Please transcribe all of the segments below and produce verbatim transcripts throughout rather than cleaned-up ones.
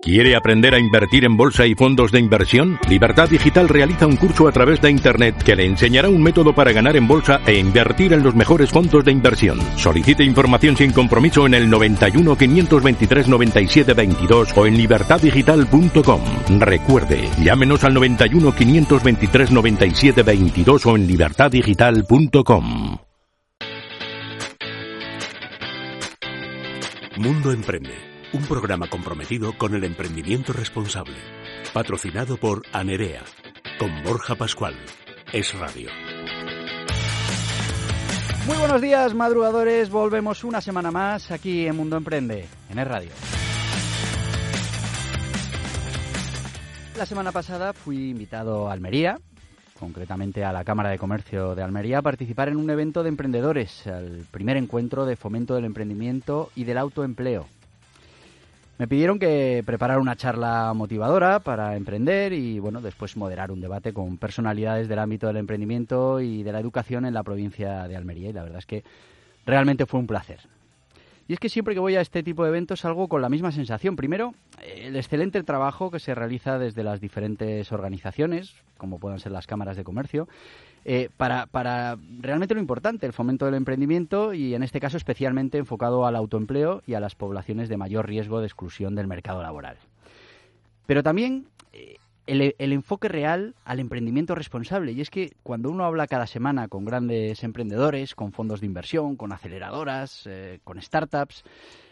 ¿Quiere aprender a invertir en bolsa y fondos de inversión? Libertad Digital realiza un curso a través de Internet que le enseñará un método para ganar en bolsa e invertir en los mejores fondos de inversión. Solicite información sin compromiso en el noventa y uno, quinientos veintitrés, noventa y siete veintidós o en libertad digital punto com. Recuerde, llámenos al noventa y uno, quinientos veintitrés, noventa y siete veintidós o en libertad digital punto com. Mundo Emprende. Un programa comprometido con el emprendimiento responsable. Patrocinado por Anerea. Con Borja Pascual. Es Radio. Muy buenos días, madrugadores. Volvemos una semana más aquí en Mundo Emprende, en Es Radio. La semana pasada fui invitado a Almería, concretamente a la Cámara de Comercio de Almería, a participar en un evento de emprendedores, el primer encuentro de fomento del emprendimiento y del autoempleo. Me pidieron que preparara una charla motivadora para emprender y, bueno, después moderar un debate con personalidades del ámbito del emprendimiento y de la educación en la provincia de Almería. Y la verdad es que realmente fue un placer. Y es que siempre que voy a este tipo de eventos salgo con la misma sensación. Primero, el excelente trabajo que se realiza desde las diferentes organizaciones, como puedan ser las cámaras de comercio, eh, para, para realmente lo importante, el fomento del emprendimiento y en este caso especialmente enfocado al autoempleo y a las poblaciones de mayor riesgo de exclusión del mercado laboral. Pero también eh, el, el enfoque real al emprendimiento responsable. Y es que cuando uno habla cada semana con grandes emprendedores, con fondos de inversión, con aceleradoras, eh, con startups,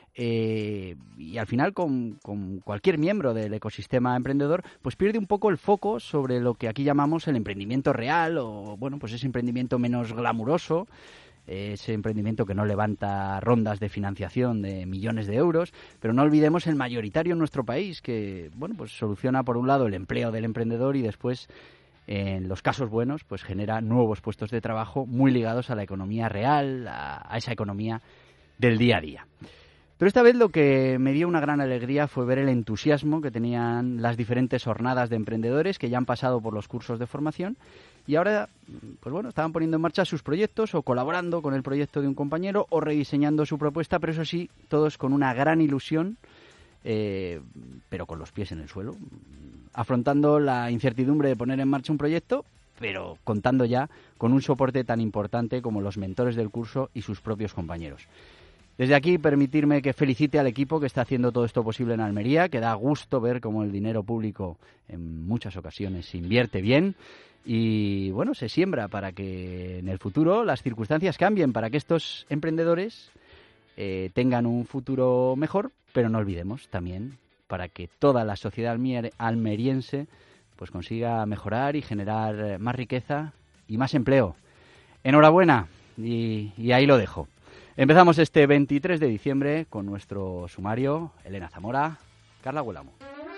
Eh, y al final con, con cualquier miembro del ecosistema emprendedor, pues pierde un poco el foco sobre lo que aquí llamamos el emprendimiento real o, bueno, pues ese emprendimiento menos glamuroso, eh, ese emprendimiento que no levanta rondas de financiación de millones de euros, pero no olvidemos el mayoritario en nuestro país que, bueno, pues soluciona por un lado el empleo del emprendedor y después, en los casos buenos, pues genera nuevos puestos de trabajo muy ligados a la economía real, a, a esa economía del día a día. Pero esta vez lo que me dio una gran alegría fue ver el entusiasmo que tenían las diferentes jornadas de emprendedores que ya han pasado por los cursos de formación y ahora, pues bueno, estaban poniendo en marcha sus proyectos o colaborando con el proyecto de un compañero o rediseñando su propuesta, pero eso sí, todos con una gran ilusión, eh, pero con los pies en el suelo, afrontando la incertidumbre de poner en marcha un proyecto, pero contando ya con un soporte tan importante como los mentores del curso y sus propios compañeros. Desde aquí, permitirme que felicite al equipo que está haciendo todo esto posible en Almería, que da gusto ver cómo el dinero público en muchas ocasiones se invierte bien y, bueno, se siembra para que en el futuro las circunstancias cambien, para que estos emprendedores eh, tengan un futuro mejor, pero no olvidemos también para que toda la sociedad almer- almeriense pues consiga mejorar y generar más riqueza y más empleo. Enhorabuena y, y ahí lo dejo. Empezamos este veintitrés de diciembre con nuestro sumario. Elena Zamora, Carla Guelamo.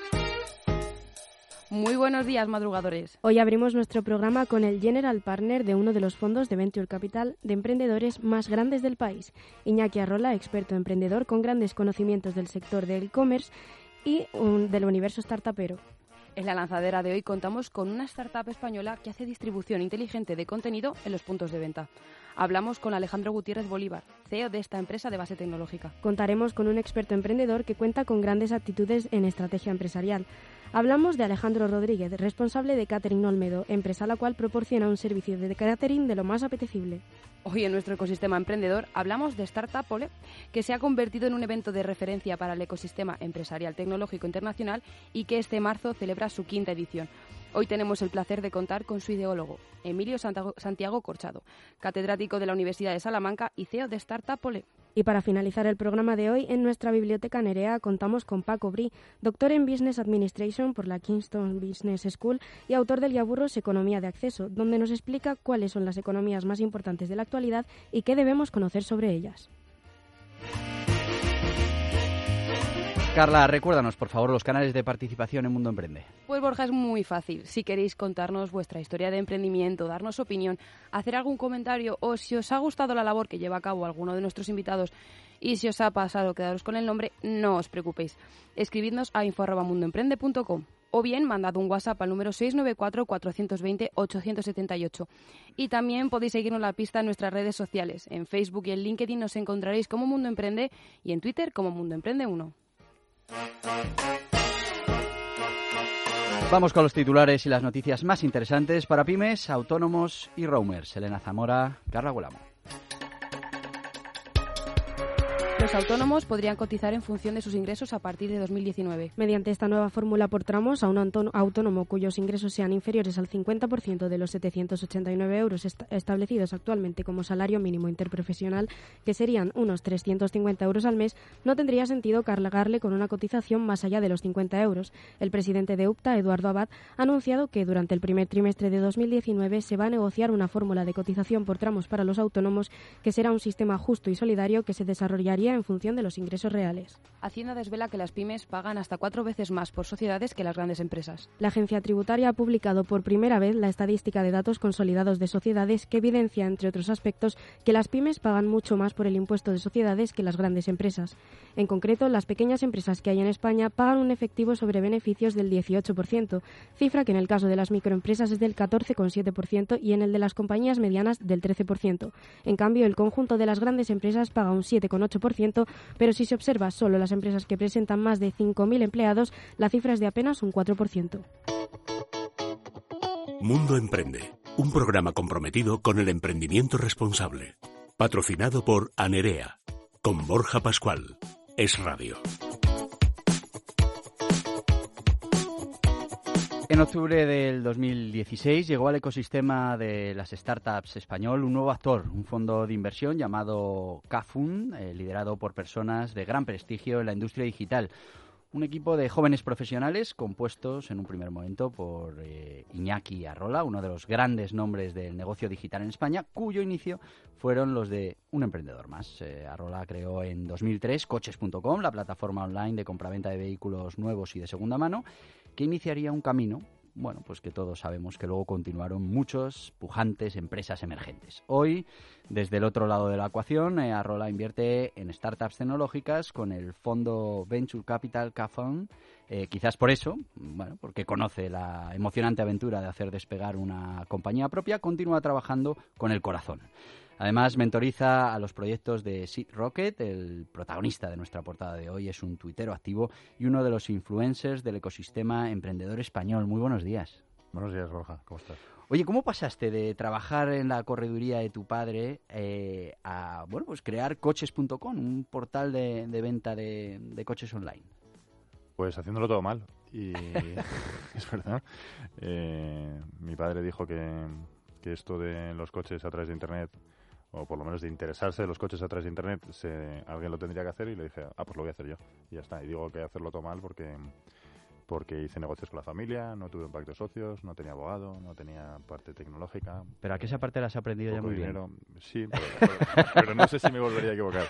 Muy buenos días, madrugadores. Hoy abrimos nuestro programa con el General Partner de uno de los fondos de Venture Capital de emprendedores más grandes del país, Iñaki Arrola, experto emprendedor con grandes conocimientos del sector del e-commerce y un, del universo startupero. En la lanzadera de hoy contamos con una startup española que hace distribución inteligente de contenido en los puntos de venta. Hablamos con Alejandro Gutiérrez Bolívar, C E O de esta empresa de base tecnológica. Contaremos con un experto emprendedor que cuenta con grandes aptitudes en estrategia empresarial. Hablamos de Alejandro Rodríguez, responsable de Catering Olmedo, empresa a la cual proporciona un servicio de catering de lo más apetecible. Hoy en nuestro ecosistema emprendedor hablamos de Startup Pole, que se ha convertido en un evento de referencia para el ecosistema empresarial tecnológico internacional y que este marzo celebra su quinta edición. Hoy tenemos el placer de contar con su ideólogo, Emilio Santiago Corchado, catedrático de la Universidad de Salamanca y C E O de Startup Pole. Y para finalizar el programa de hoy, en nuestra biblioteca Nerea contamos con Paco Brí, doctor en Business Administration por la Kingston Business School y autor del Yaburros Economía de Acceso, donde nos explica cuáles son las economías más importantes de la actualidad y qué debemos conocer sobre ellas. Carla, recuérdanos, por favor, los canales de participación en Mundo Emprende. Pues Borja, es muy fácil. Si queréis contarnos vuestra historia de emprendimiento, darnos opinión, hacer algún comentario o si os ha gustado la labor que lleva a cabo alguno de nuestros invitados y si os ha pasado quedaros con el nombre, no os preocupéis. Escribidnos a info arroba mundoemprende punto com o bien mandad un WhatsApp al número seis nueve cuatro, cuatro dos cero, ocho siete ocho. Y también podéis seguirnos la pista en nuestras redes sociales. En Facebook y en LinkedIn nos encontraréis como Mundo Emprende y en Twitter como Mundo Emprende uno. Vamos con los titulares y las noticias más interesantes para pymes, autónomos y roamers. Elena Zamora, Carla Guilamo. Los autónomos podrían cotizar en función de sus ingresos a partir de dos mil diecinueve. Mediante esta nueva fórmula por tramos, a un autónomo cuyos ingresos sean inferiores al cincuenta por ciento de los setecientos ochenta y nueve euros est- establecidos actualmente como salario mínimo interprofesional, que serían unos trescientos cincuenta euros al mes, no tendría sentido cargarle con una cotización más allá de los cincuenta euros. El presidente de UPTA, Eduardo Abad, ha anunciado que durante el primer trimestre de dos mil diecinueve se va a negociar una fórmula de cotización por tramos para los autónomos, que será un sistema justo y solidario que se desarrollaría en función de los ingresos reales. Hacienda desvela que las pymes pagan hasta cuatro veces más por sociedades que las grandes empresas. La agencia tributaria ha publicado por primera vez la estadística de datos consolidados de sociedades que evidencia, entre otros aspectos, que las pymes pagan mucho más por el impuesto de sociedades que las grandes empresas. En concreto, las pequeñas empresas que hay en España pagan un efectivo sobre beneficios del dieciocho por ciento, cifra que en el caso de las microempresas es del catorce coma siete por ciento y en el de las compañías medianas del trece por ciento. En cambio, el conjunto de las grandes empresas paga un siete coma ocho por ciento, pero si se observa solo las empresas que presentan más de cinco mil empleados, la cifra es de apenas un cuatro por ciento. Mundo Emprende, un programa comprometido con el emprendimiento responsable. Patrocinado por Anerea, con Borja Pascual. Es Radio. En octubre del dos mil dieciséis llegó al ecosistema de las startups español un nuevo actor, un fondo de inversión llamado Cafun, eh, liderado por personas de gran prestigio en la industria digital. Un equipo de jóvenes profesionales compuestos en un primer momento por eh, Iñaki Arrola, uno de los grandes nombres del negocio digital en España, cuyo inicio fueron los de un emprendedor más. Eh, Arrola creó en dos mil tres coches punto com, la plataforma online de compraventa de vehículos nuevos y de segunda mano, que iniciaría un camino, bueno, pues que todos sabemos que luego continuaron muchos pujantes empresas emergentes. Hoy, desde el otro lado de la ecuación, eh, Arrola invierte en startups tecnológicas con el fondo Venture Capital Cafun, eh, quizás por eso, bueno, porque conoce la emocionante aventura de hacer despegar una compañía propia, continúa trabajando con el corazón. Además, mentoriza a los proyectos de Seed Rocket. El protagonista de nuestra portada de hoy es un tuitero activo y uno de los influencers del ecosistema emprendedor español. Muy buenos días. Buenos días, Borja. ¿Cómo estás? Oye, ¿cómo pasaste de trabajar en la correduría de tu padre eh, a, bueno, pues crear coches punto com, un portal de, de venta de, de coches online? Pues haciéndolo todo mal. Y es verdad. Eh, mi padre dijo que, que esto de los coches a través de Internet, o por lo menos de interesarse de los coches a través de Internet, se, alguien lo tendría que hacer, y le dije, ah, pues lo voy a hacer yo. Y ya está. Y digo que hacerlo todo mal porque, porque hice negocios con la familia, no tuve un pacto de socios, no tenía abogado, no tenía parte tecnológica. Pero a que esa parte la has aprendido ya muy dinero. bien. Sí, pero, pero, pero no sé si me volvería a equivocar.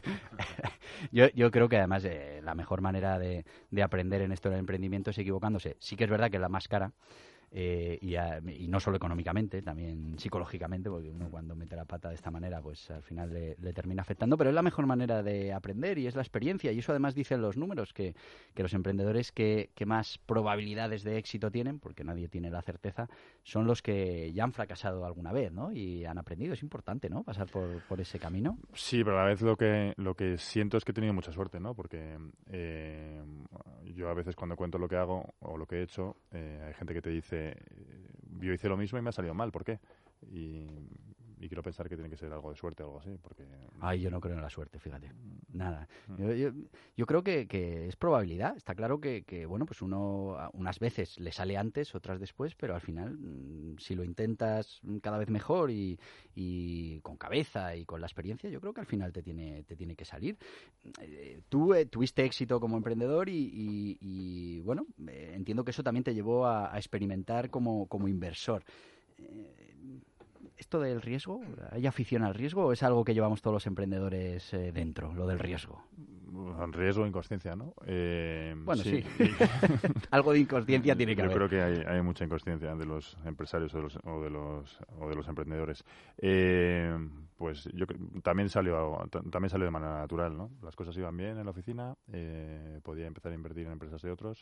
Yo, yo creo que además eh, la mejor manera de, de aprender en esto del emprendimiento es equivocándose. Sí que es verdad que es la más cara. Eh, y, a, y no solo económicamente, también psicológicamente, porque uno cuando mete la pata de esta manera, pues al final le, le termina afectando, pero es la mejor manera de aprender y es la experiencia, y eso además dicen los números, que, que los emprendedores que, que más probabilidades de éxito tienen, porque nadie tiene la certeza, son los que ya han fracasado alguna vez, ¿no? Y han aprendido. Es importante, ¿no?, pasar por, por ese camino. Sí, pero a la vez lo que, lo que siento es que he tenido mucha suerte, ¿no? Porque eh, yo a veces cuando cuento lo que hago o lo que he hecho, eh, hay gente que te dice, yo hice lo mismo y me ha salido mal, ¿por qué? Y, y quiero pensar que tiene que ser algo de suerte o algo así, porque... Ay, yo no creo en la suerte, fíjate, nada. Yo, yo, yo creo que, que es probabilidad. Está claro que, que, bueno, pues uno unas veces le sale antes, otras después, pero al final, si lo intentas cada vez mejor y, y con cabeza y con la experiencia, yo creo que al final te tiene, te tiene que salir. Eh, tú eh, tuviste éxito como emprendedor y, y, y bueno, eh, entiendo que eso también te llevó a, a experimentar como, como inversor. Eh, ¿Esto del riesgo? ¿Hay afición al riesgo o es algo que llevamos todos los emprendedores eh, dentro, lo del riesgo? Riesgo e inconsciencia, ¿no? Eh, bueno, sí. sí. Algo de inconsciencia tiene que Yo haber. Yo creo que hay, hay mucha inconsciencia de los empresarios o de los, o de los, o de los emprendedores. Eh, pues yo también salió también salió de manera natural, ¿no? Las cosas iban bien en la oficina, eh, podía empezar a invertir en empresas de otros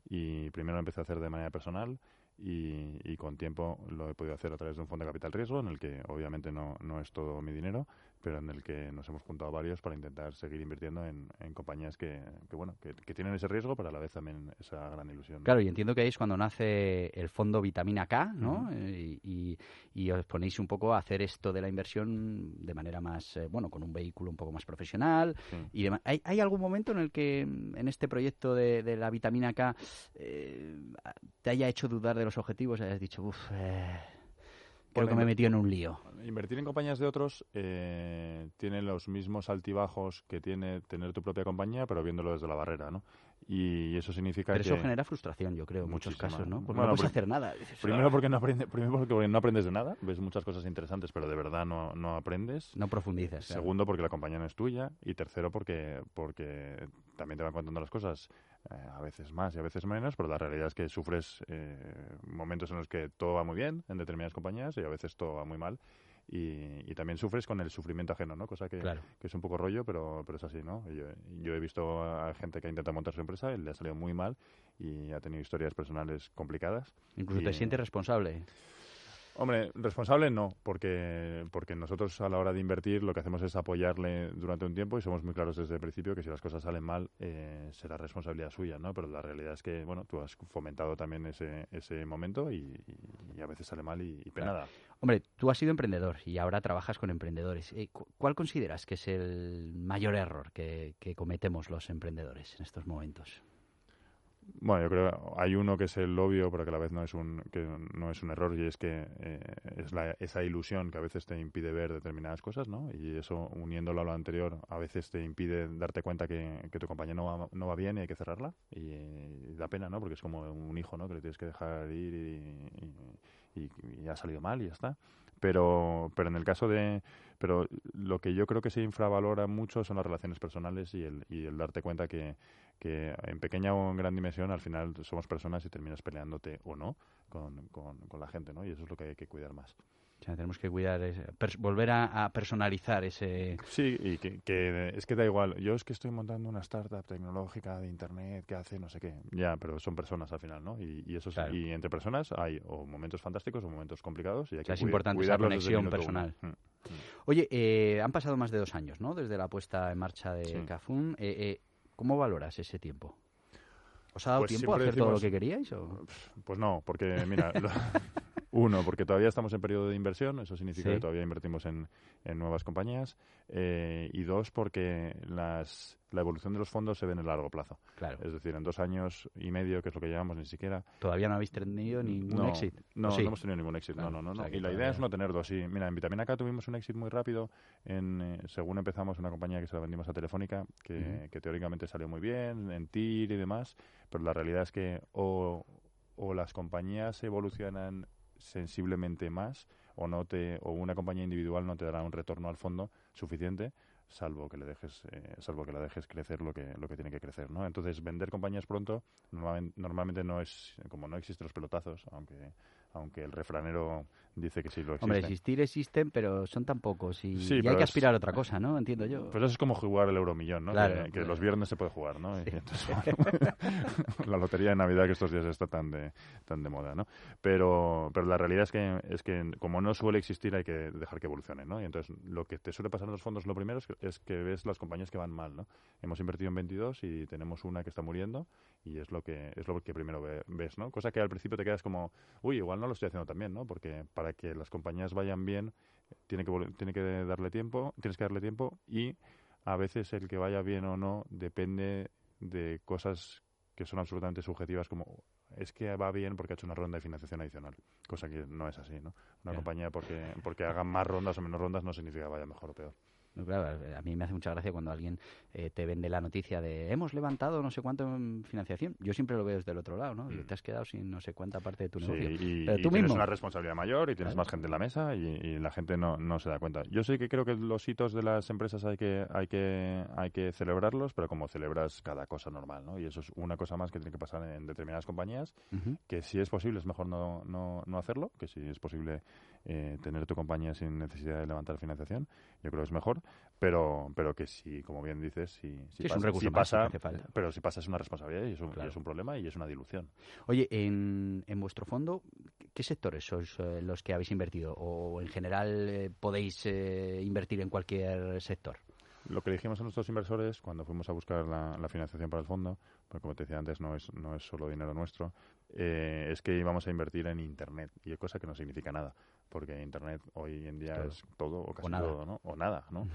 y primero lo empecé a hacer de manera personal y, y con tiempo lo he podido hacer a través de un fondo de capital riesgo en el que obviamente no, no es todo mi dinero, pero en el que nos hemos juntado varios para intentar seguir invirtiendo en, en compañías que, que bueno que, que tienen ese riesgo, pero a la vez también esa gran ilusión, ¿no? Claro, y entiendo que ahí es cuando nace el fondo Vitamina K, ¿no? Uh-huh. y, y, y os ponéis un poco a hacer esto de la inversión de manera más, eh, bueno, con un vehículo un poco más profesional. Sí. Y demás. ¿Hay, ¿Hay algún momento en el que en este proyecto de, de la Vitamina K eh, te haya hecho dudar de los objetivos? Hayas dicho, uff, eh, creo que me he metido en un lío. Invertir en compañías de otros eh, tiene los mismos altibajos que tiene tener tu propia compañía, pero viéndolo desde la barrera, ¿no? Y eso significa Pero que... eso genera frustración, yo creo, en muchos Muchísima. casos, ¿no? Porque Bueno, no puedes pri- hacer nada. Dices, Primero "Ah". porque no aprende, primero porque no aprendes de nada, ves muchas cosas interesantes, pero de verdad no, no aprendes. No profundizas. Claro. Segundo, porque la compañía no es tuya. Y tercero, porque porque también te van contando las cosas eh, a veces más y a veces menos, pero la realidad es que sufres eh, momentos en los que todo va muy bien en determinadas compañías y a veces todo va muy mal. Y, y también sufres con el sufrimiento ajeno, ¿no? Cosa que, Claro. que es un poco rollo, pero, pero es así, ¿no? Yo, yo he visto a gente que ha intentado montar su empresa y le ha salido muy mal y ha tenido historias personales complicadas. Incluso y, te sientes responsable. Hombre, responsable no, porque porque nosotros a la hora de invertir lo que hacemos es apoyarle durante un tiempo y somos muy claros desde el principio que si las cosas salen mal eh, será responsabilidad suya, ¿no? Pero la realidad es que, bueno, tú has fomentado también ese ese momento y, y, y a veces sale mal y, y pena nada. Hombre, tú has sido emprendedor y ahora trabajas con emprendedores. Eh, cu- ¿Cuál consideras que es el mayor error que, que cometemos los emprendedores en estos momentos? Bueno, yo creo que hay uno que es el obvio, pero que a la vez no es un que no es un error y es que eh, es la, esa ilusión que a veces te impide ver determinadas cosas, ¿no? Y eso, uniéndolo a lo anterior, a veces te impide darte cuenta que, que tu compañía no va, no va bien y hay que cerrarla. Y, y da pena, ¿no? Porque es como un hijo, ¿no? Que le tienes que dejar ir y, y, y, y ha salido mal y ya está. Pero, pero en el caso de... Pero lo que yo creo que se infravalora mucho son las relaciones personales y el, y el darte cuenta que, que en pequeña o en gran dimensión al final somos personas y terminas peleándote o no con, con, con la gente, ¿no? Y eso es lo que hay que cuidar más. O sea, tenemos que cuidar, ese, pers- volver a, a personalizar ese... Sí, y que, que es que da igual. Yo es que estoy montando una startup tecnológica de internet que hace no sé qué. Ya, pero son personas al final, ¿no? Y, y eso es- Claro. y entre personas hay o momentos fantásticos o momentos complicados y hay O sea, que es cuid- importante esa cuidarlos desde el conexión minuto personal. uno. Mm. Oye, eh, han pasado más de dos años, ¿no? Desde la puesta en marcha de Sí. Cafún. Eh, eh, ¿Cómo valoras ese tiempo? ¿Os ha dado Pues tiempo a siempre hacer todo lo decimos- que queríais? O... Pues no, porque mira, lo- uno, porque todavía estamos en periodo de inversión, eso significa Sí. que todavía invertimos en, en nuevas compañías, eh, y dos, porque las, la evolución de los fondos se ve en el largo plazo. Claro. Es decir, en dos años y medio, que es lo que llevamos, ni siquiera... ¿Todavía no habéis tenido ningún no, éxito? No, ¿O sí? no hemos tenido ningún éxito. Claro, no, no, no. o sea no. que Y la todavía- idea es no tenerlo así. Mira, en Vitamina K tuvimos un éxito muy rápido. En, eh, según empezamos, una compañía que se la vendimos a Telefónica, que, Ujú. que teóricamente salió muy bien, en T I R y demás, pero la realidad es que o, o las compañías evolucionan sensiblemente más o no te o una compañía individual no te dará un retorno al fondo suficiente, salvo que le dejes eh, salvo que la dejes crecer lo que lo que tiene que crecer, ¿no? Entonces, vender compañías pronto normalmente, normalmente no es, como no existen los pelotazos, aunque aunque el refranero dice que sí lo existe. Hombre, existir existen, pero son tan pocos y, Sí, y hay pero que es- aspirar a otra cosa, ¿no? Entiendo yo. Pues eso es como jugar el euromillón, ¿no? Claro, que que claro. los viernes se puede jugar, ¿no? Y Sí. entonces, bueno, la lotería de Navidad que estos días está tan de tan de moda, ¿no? Pero pero la realidad es que es que como no suele existir hay que dejar que evolucione, ¿no? Y entonces lo que te suele pasar en los fondos lo primero es que, es que ves las compañías que van mal, ¿no? Hemos invertido en veintidós y tenemos una que está muriendo y es lo que es lo que primero ve- ves, ¿no? Cosa que al principio te quedas como, uy, igual no lo estoy haciendo tan bien, ¿no? Porque para que las compañías vayan bien tiene que vol- tiene que darle tiempo, tienes que darle tiempo y a veces el que vaya bien o no depende de cosas que son absolutamente subjetivas, como es que va bien porque ha hecho una ronda de financiación adicional, cosa que no es así, ¿no? Una Ya. compañía porque porque haga más rondas o menos rondas no significa que vaya mejor o peor. Claro, a mí me hace mucha gracia cuando alguien eh, te vende la noticia de hemos levantado no sé cuánto en financiación. Yo siempre lo veo desde el otro lado, ¿no? Mm. Te has quedado sin no sé cuánta parte de tu sí, negocio. Y, Pero y tú tienes mismo. una responsabilidad mayor y tienes claro. más gente en la mesa y, y la gente no, no se da cuenta. Yo sí que creo que los hitos de las empresas hay que hay que hay que celebrarlos, pero como celebras cada cosa normal, ¿no? Y eso es una cosa más que tiene que pasar en determinadas compañías, uh-huh. que si es posible es mejor no, no, no hacerlo, que si es posible eh, tener tu compañía sin necesidad de levantar financiación, yo creo que es mejor, pero pero que si, como bien dices, si, si sí, pasa, es un recurso si más pasa que hace falta. Pero si pasa es una responsabilidad y es un, claro. y es un problema y es una dilución. Oye, en, en vuestro fondo, ¿qué sectores sois eh, los que habéis invertido? ¿O en general eh, podéis eh, invertir en cualquier sector? Lo que dijimos a nuestros inversores cuando fuimos a buscar la, la financiación para el fondo, porque como te decía antes, no es, no es solo dinero nuestro, eh, es que íbamos a invertir en Internet, y cosa que no significa nada, porque Internet hoy en día todo. es todo o casi o todo, ¿no? O nada, ¿no?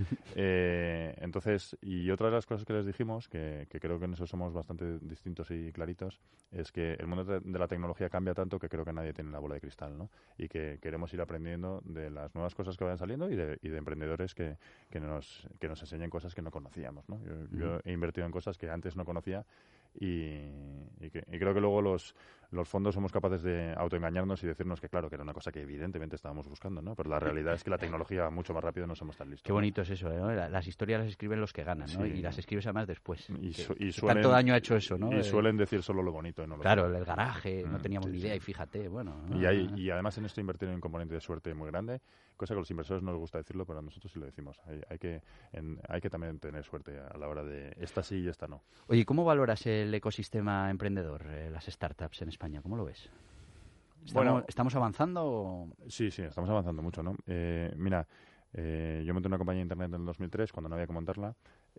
eh, entonces, y otra de las cosas que les dijimos, que, que creo que en eso somos bastante distintos y claritos, es que el mundo de, de la tecnología cambia tanto que creo que nadie tiene la bola de cristal, ¿no? Y que queremos ir aprendiendo de las nuevas cosas que vayan saliendo y de, y de emprendedores que, que, nos, que nos enseñen cosas que no conocíamos, ¿no? Yo, mm. yo he invertido en cosas que antes no conocía y, y, que, y creo que luego los, los fondos somos capaces de autoengañarnos y decirnos que claro, que era una cosa que evidentemente estábamos buscando, ¿no? Pero la realidad es que la tecnología va mucho más rápido y no somos tan listos. Qué bonito es eso, ¿no? Las historias las escriben los que ganan, ¿no? Sí. Y las escribes además después. Y, su, que, y que suelen, tanto daño ha hecho eso, ¿no? Y suelen decir solo lo bonito y no lo Claro, que... el garaje, no teníamos sí, ni idea sí. y fíjate, bueno. Y, hay, y además en esto invertir en un componente de suerte muy grande, cosa que a los inversores no les gusta decirlo, pero a nosotros sí lo decimos. Hay, hay, que, en, hay que también tener suerte a la hora de esta sí y esta no. Oye, ¿cómo valoras el ecosistema emprendedor, eh, las startups en España? ¿Cómo lo ves? ¿Estamos, bueno, ¿estamos avanzando? O... Sí, sí, estamos avanzando mucho, ¿no? Eh, mira, eh, yo monté una compañía de internet en el dos mil tres, cuando no había que montarla,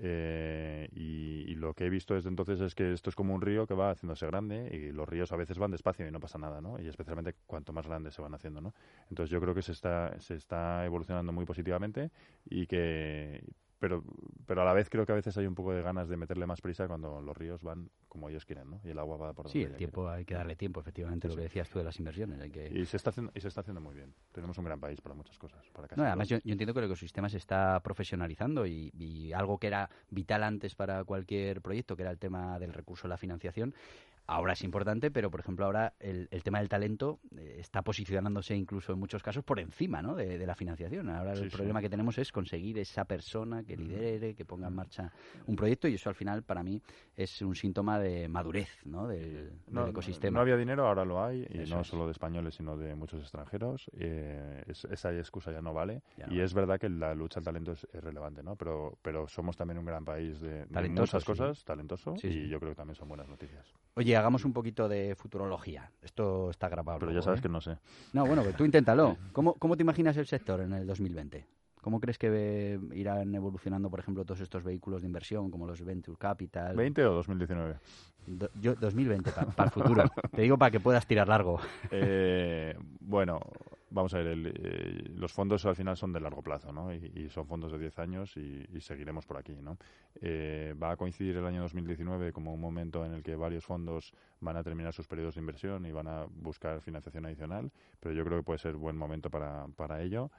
eh, y, y lo que he visto desde entonces es que esto es como un río que va haciéndose grande y los ríos a veces van despacio y no pasa nada, ¿no? Y especialmente cuanto más grandes se van haciendo, ¿no? Entonces yo creo que se está, se está evolucionando muy positivamente y que... Pero, pero a la vez creo que a veces hay un poco de ganas de meterle más prisa cuando los ríos van como ellos quieren, ¿no? Y el agua va por donde Sí, el tiempo quieren. Hay que darle tiempo, efectivamente, sí, lo que decías tú de las inversiones. Hay que... Y se está haciendo, y se está haciendo muy bien. Tenemos un gran país para muchas cosas. Para casi no, además yo, yo entiendo que el ecosistema se está profesionalizando y, y algo que era vital antes para cualquier proyecto, que era el tema del recurso de la financiación, ahora es importante, pero por ejemplo ahora el, el tema del talento eh, está posicionándose incluso en muchos casos por encima, ¿no? de, de la financiación. Ahora sí, el sí. problema que tenemos es conseguir esa persona que lidere, que ponga en marcha un proyecto, y eso al final para mí es un síntoma de madurez, ¿no? del, no, del ecosistema. No había dinero, ahora lo hay, y eso no es. solo de españoles sino de muchos extranjeros. Eh, es, esa excusa ya no vale ya no y vale. Es verdad que la lucha al talento es, es relevante, ¿no? Pero, pero somos también un gran país de, de muchas cosas, sí. talentoso, sí, y sí. yo creo que también son buenas noticias. Oye, hagamos un poquito de futurología. Esto está grabado. Pero luego, ya sabes ¿eh? que no sé. No, bueno, tú inténtalo. ¿Cómo, ¿Cómo te imaginas el sector en el dos mil veinte? ¿Cómo crees que ve, irán evolucionando, por ejemplo, todos estos vehículos de inversión, como los Venture Capital? ¿veinte o dos mil diecinueve? Do, yo, dos mil veinte, para pa el futuro. Te digo para que puedas tirar largo. Eh, bueno, vamos a ver, el, eh, los fondos al final son de largo plazo, ¿no? Y, y son fondos de diez años y, y seguiremos por aquí, ¿no? Eh, va a coincidir el año dos mil diecinueve como un momento en el que varios fondos van a terminar sus periodos de inversión y van a buscar financiación adicional, pero yo creo que puede ser buen momento para, para ello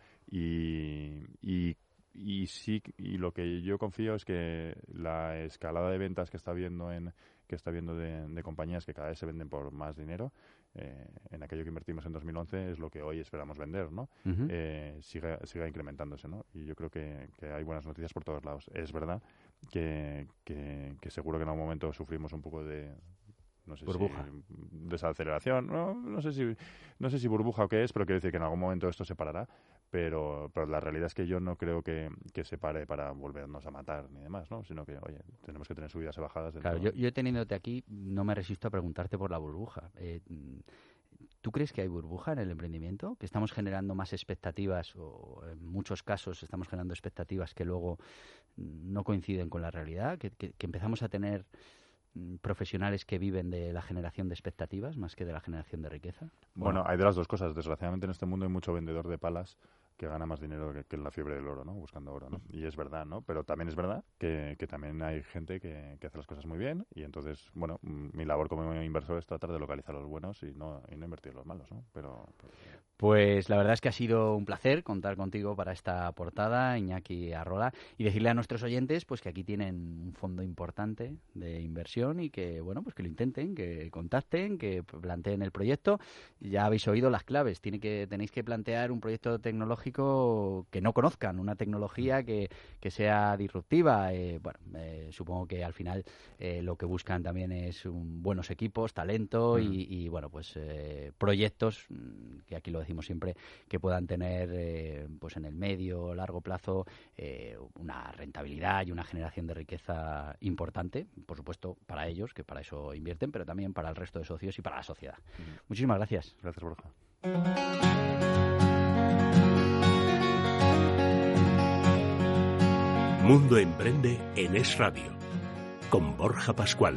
y, y y sí, y lo que yo confío es que la escalada de ventas que está viendo en que está viendo de, de compañías que cada vez se venden por más dinero, eh, en aquello que invertimos en dos mil once es lo que hoy esperamos vender, ¿no? Uh-huh. eh, siga, siga incrementándose, ¿no? Y yo creo que, que hay buenas noticias por todos lados. Es verdad que, que, que seguro que en algún momento sufrimos un poco de no sé burbuja. si desaceleración, no, no sé si no sé si burbuja o qué es, pero quiero decir que en algún momento esto se parará, pero pero la realidad es que yo no creo que, que se pare para volvernos a matar ni demás, ¿no? Sino que, oye, tenemos que tener subidas y bajadas. Claro, yo, yo teniéndote aquí no me resisto a preguntarte por la burbuja. Eh, ¿Tú crees que hay burbuja en el emprendimiento? ¿Que estamos generando más expectativas o en muchos casos estamos generando expectativas que luego no coinciden con la realidad? ¿Que, que, que empezamos a tener profesionales que viven de la generación de expectativas más que de la generación de riqueza? Bueno, hay de las dos cosas. Desgraciadamente en este mundo hay mucho vendedor de palas que gana más dinero que, que en la fiebre del oro, ¿no? Buscando oro, ¿no? Y es verdad, ¿no? Pero también es verdad que, que también hay gente que, que hace las cosas muy bien y entonces, bueno, mi labor como inversor es tratar de localizar los buenos y no, y no invertir los malos, ¿no? Pero, pero... Pues la verdad es que ha sido un placer contar contigo para esta portada, Iñaki Arrola, y decirle a nuestros oyentes pues que aquí tienen un fondo importante de inversión y que, bueno, pues que lo intenten, que contacten, que planteen el proyecto. Ya habéis oído las claves. Tiene que, tenéis que plantear un proyecto tecnológico que no conozcan, una tecnología que, que sea disruptiva. Eh, bueno, eh, supongo que al final eh, lo que buscan también es un, buenos equipos, talento mm. y, y, bueno, pues eh, proyectos, que aquí lo decimos siempre, que puedan tener eh, pues en el medio o largo plazo eh, una rentabilidad y una generación de riqueza importante, por supuesto para ellos, que para eso invierten, pero también para el resto de socios y para la sociedad. Mm. Muchísimas gracias. Gracias, Borja. Mundo Emprende en Es Radio, con Borja Pascual.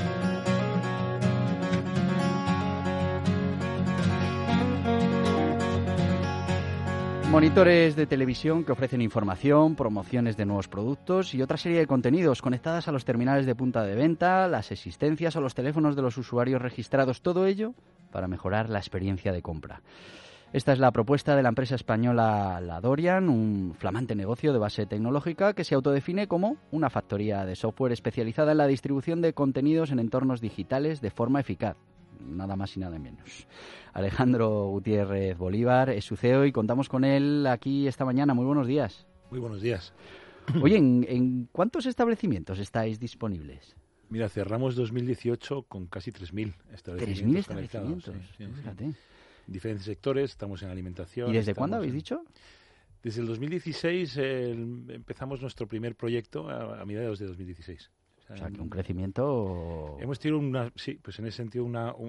Monitores de televisión que ofrecen información, promociones de nuevos productos y otra serie de contenidos conectadas a los terminales de punta de venta, las existencias o los teléfonos de los usuarios registrados, todo ello para mejorar la experiencia de compra. Esta es la propuesta de la empresa española La Dorian, un flamante negocio de base tecnológica que se autodefine como una factoría de software especializada en la distribución de contenidos en entornos digitales de forma eficaz. Nada más y nada menos. Alejandro Gutiérrez Bolívar es su C E O y contamos con él aquí esta mañana. Muy buenos días. Muy buenos días. Oye, ¿en, en cuántos establecimientos estáis disponibles? Mira, cerramos dos mil dieciocho con casi tres mil establecimientos. tres mil establecimientos, sí, sí, fíjate. Diferentes sectores, estamos en alimentación. ¿Y desde cuándo habéis en... dicho? Desde el dos mil dieciséis eh, empezamos nuestro primer proyecto a, a mediados de dos mil dieciséis. O sea, que un crecimiento... Hemos tenido una... Sí, pues en ese sentido una... Un,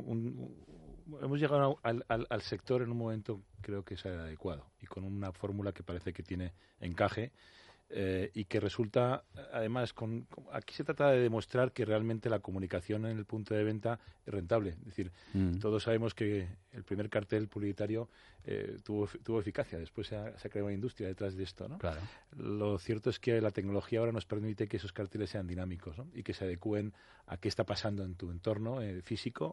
un, hemos llegado al, al, al sector en un momento creo que es adecuado y con una fórmula que parece que tiene encaje eh, y que resulta, además, con, con, aquí se trata de demostrar que realmente la comunicación en el punto de venta es rentable. Es decir, mm. todos sabemos que el primer cartel publicitario eh, tuvo, tuvo eficacia, después se ha, se ha creado una industria detrás de esto, ¿no? Claro. Lo cierto es que la tecnología ahora nos permite que esos carteles sean dinámicos, ¿no? Y que se adecúen a qué está pasando en tu entorno eh, físico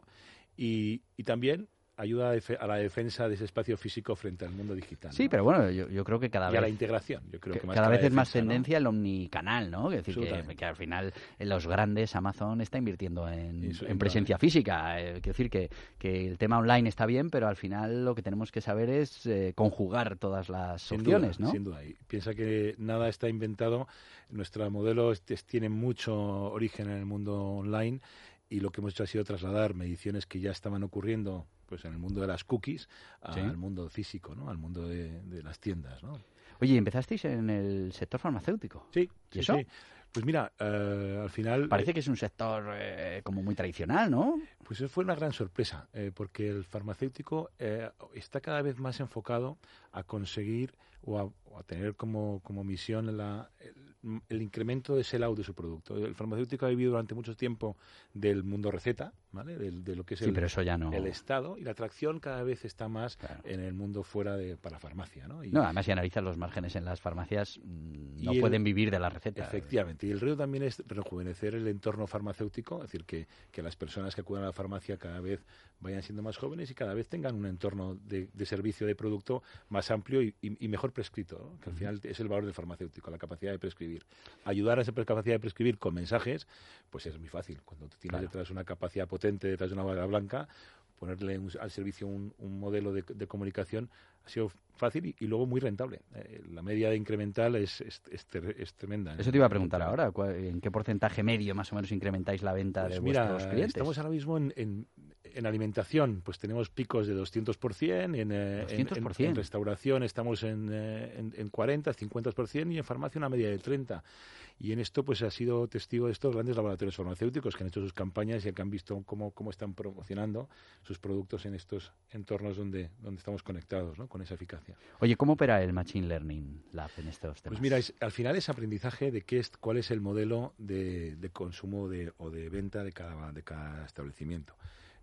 y, y también ayuda a la defensa de ese espacio físico frente al mundo digital. Sí, ¿no? pero bueno, yo, yo creo que cada y vez... a la integración, yo creo que, que más cada vez defensa, es más tendencia, ¿no? El omnicanal, ¿no? Es decir, que, que al final en los grandes Amazon está invirtiendo en, Eso, en presencia física. Eh, quiero decir que, que el tema online está bien, pero al final lo que tenemos que saber es eh, conjugar todas las sin opciones, duda, ¿no? Sin duda. Y piensa que nada está inventado. Nuestro modelo es, tiene mucho origen en el mundo online y lo que hemos hecho ha sido trasladar mediciones que ya estaban ocurriendo pues en el mundo de las cookies al ¿Sí? mundo físico, ¿no? Al mundo de, de las tiendas, ¿no? Oye, ¿empezasteis en el sector farmacéutico? Sí. ¿Y sí, eso? Sí. Pues mira, uh, al final... Parece eh, que es un sector eh, como muy tradicional, ¿no? Pues fue una gran sorpresa, eh, porque el farmacéutico eh, está cada vez más enfocado a conseguir o a, o a tener como, como misión la, el, el incremento de sell-out de su producto. El farmacéutico ha vivido durante mucho tiempo del mundo receta, ¿vale? De, de lo que es sí, el, pero eso ya no... el Estado, y la atracción cada vez está más claro. en el mundo fuera de para farmacia, ¿no? Y, no, además si analizas los márgenes en las farmacias mmm, no el, pueden vivir de la receta. Efectivamente, y el reto también es rejuvenecer el entorno farmacéutico, es decir, que, que las personas que acuden a la farmacia cada vez vayan siendo más jóvenes y cada vez tengan un entorno de, de servicio de producto más amplio y, y, y mejor prescrito, ¿no? Que al final es el valor del farmacéutico, la capacidad de prescribir. Ayudar a esa capacidad de prescribir con mensajes, pues es muy fácil. Cuando tú tienes claro. detrás una capacidad potente, detrás de una bala blanca, ponerle un, al servicio un, un modelo de, de comunicación ha sido fácil y, y luego muy rentable. Eh, la media de incremental es, es, es, es tremenda. Eso te iba a preguntar ahora. ¿En qué porcentaje medio más o menos incrementáis la venta pues de mira, vuestros clientes? Estamos ahora mismo en, en, en alimentación, pues tenemos picos de doscientos por ciento, en, doscientos por ciento. En, en, en restauración estamos en, en, en cuarenta, cincuenta por ciento y en farmacia una media de treinta por ciento. Y en esto pues ha sido testigo de estos grandes laboratorios farmacéuticos que han hecho sus campañas y que han visto cómo, cómo están promocionando sus productos en estos entornos donde, donde estamos conectados, ¿no? Con esa eficacia. Oye, ¿cómo opera el Machine Learning Lab en estos temas? Pues mira, es, al final es aprendizaje de qué es, cuál es el modelo de, de consumo de, o de venta de cada, de cada establecimiento.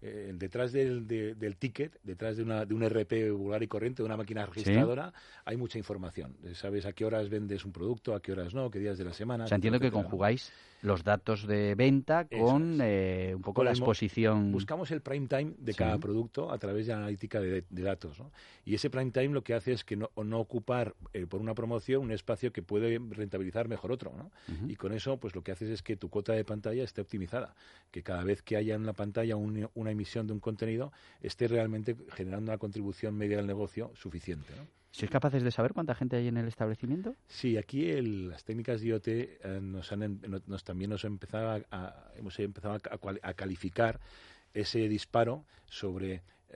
eh, detrás del, de, del ticket, detrás de, una, de un R P vulgar y corriente, de una máquina registradora, ¿sí? Hay mucha información. Sabes a qué horas vendes un producto, a qué horas no, qué días de la semana. O sea, entiendo etcétera, que conjugáis, ¿no?, los datos de venta con eh, un poco con la exposición. Buscamos el prime time de, sí, cada producto a través de la analítica de, de datos, ¿no? Y ese prime time lo que hace es que no, no ocupar eh, por una promoción un espacio que puede rentabilizar mejor otro, ¿no? Uh-huh. Y con eso, pues lo que haces es que tu cuota de pantalla esté optimizada, que cada vez que haya en la pantalla un, una emisión de un contenido esté realmente generando una contribución media al negocio suficiente, ¿no? ¿Sois capaces de saber cuánta gente hay en el establecimiento? Sí, aquí el, las técnicas de I O T eh, nos han, nos, también nos empezado a, a, hemos empezado a, a calificar ese disparo sobre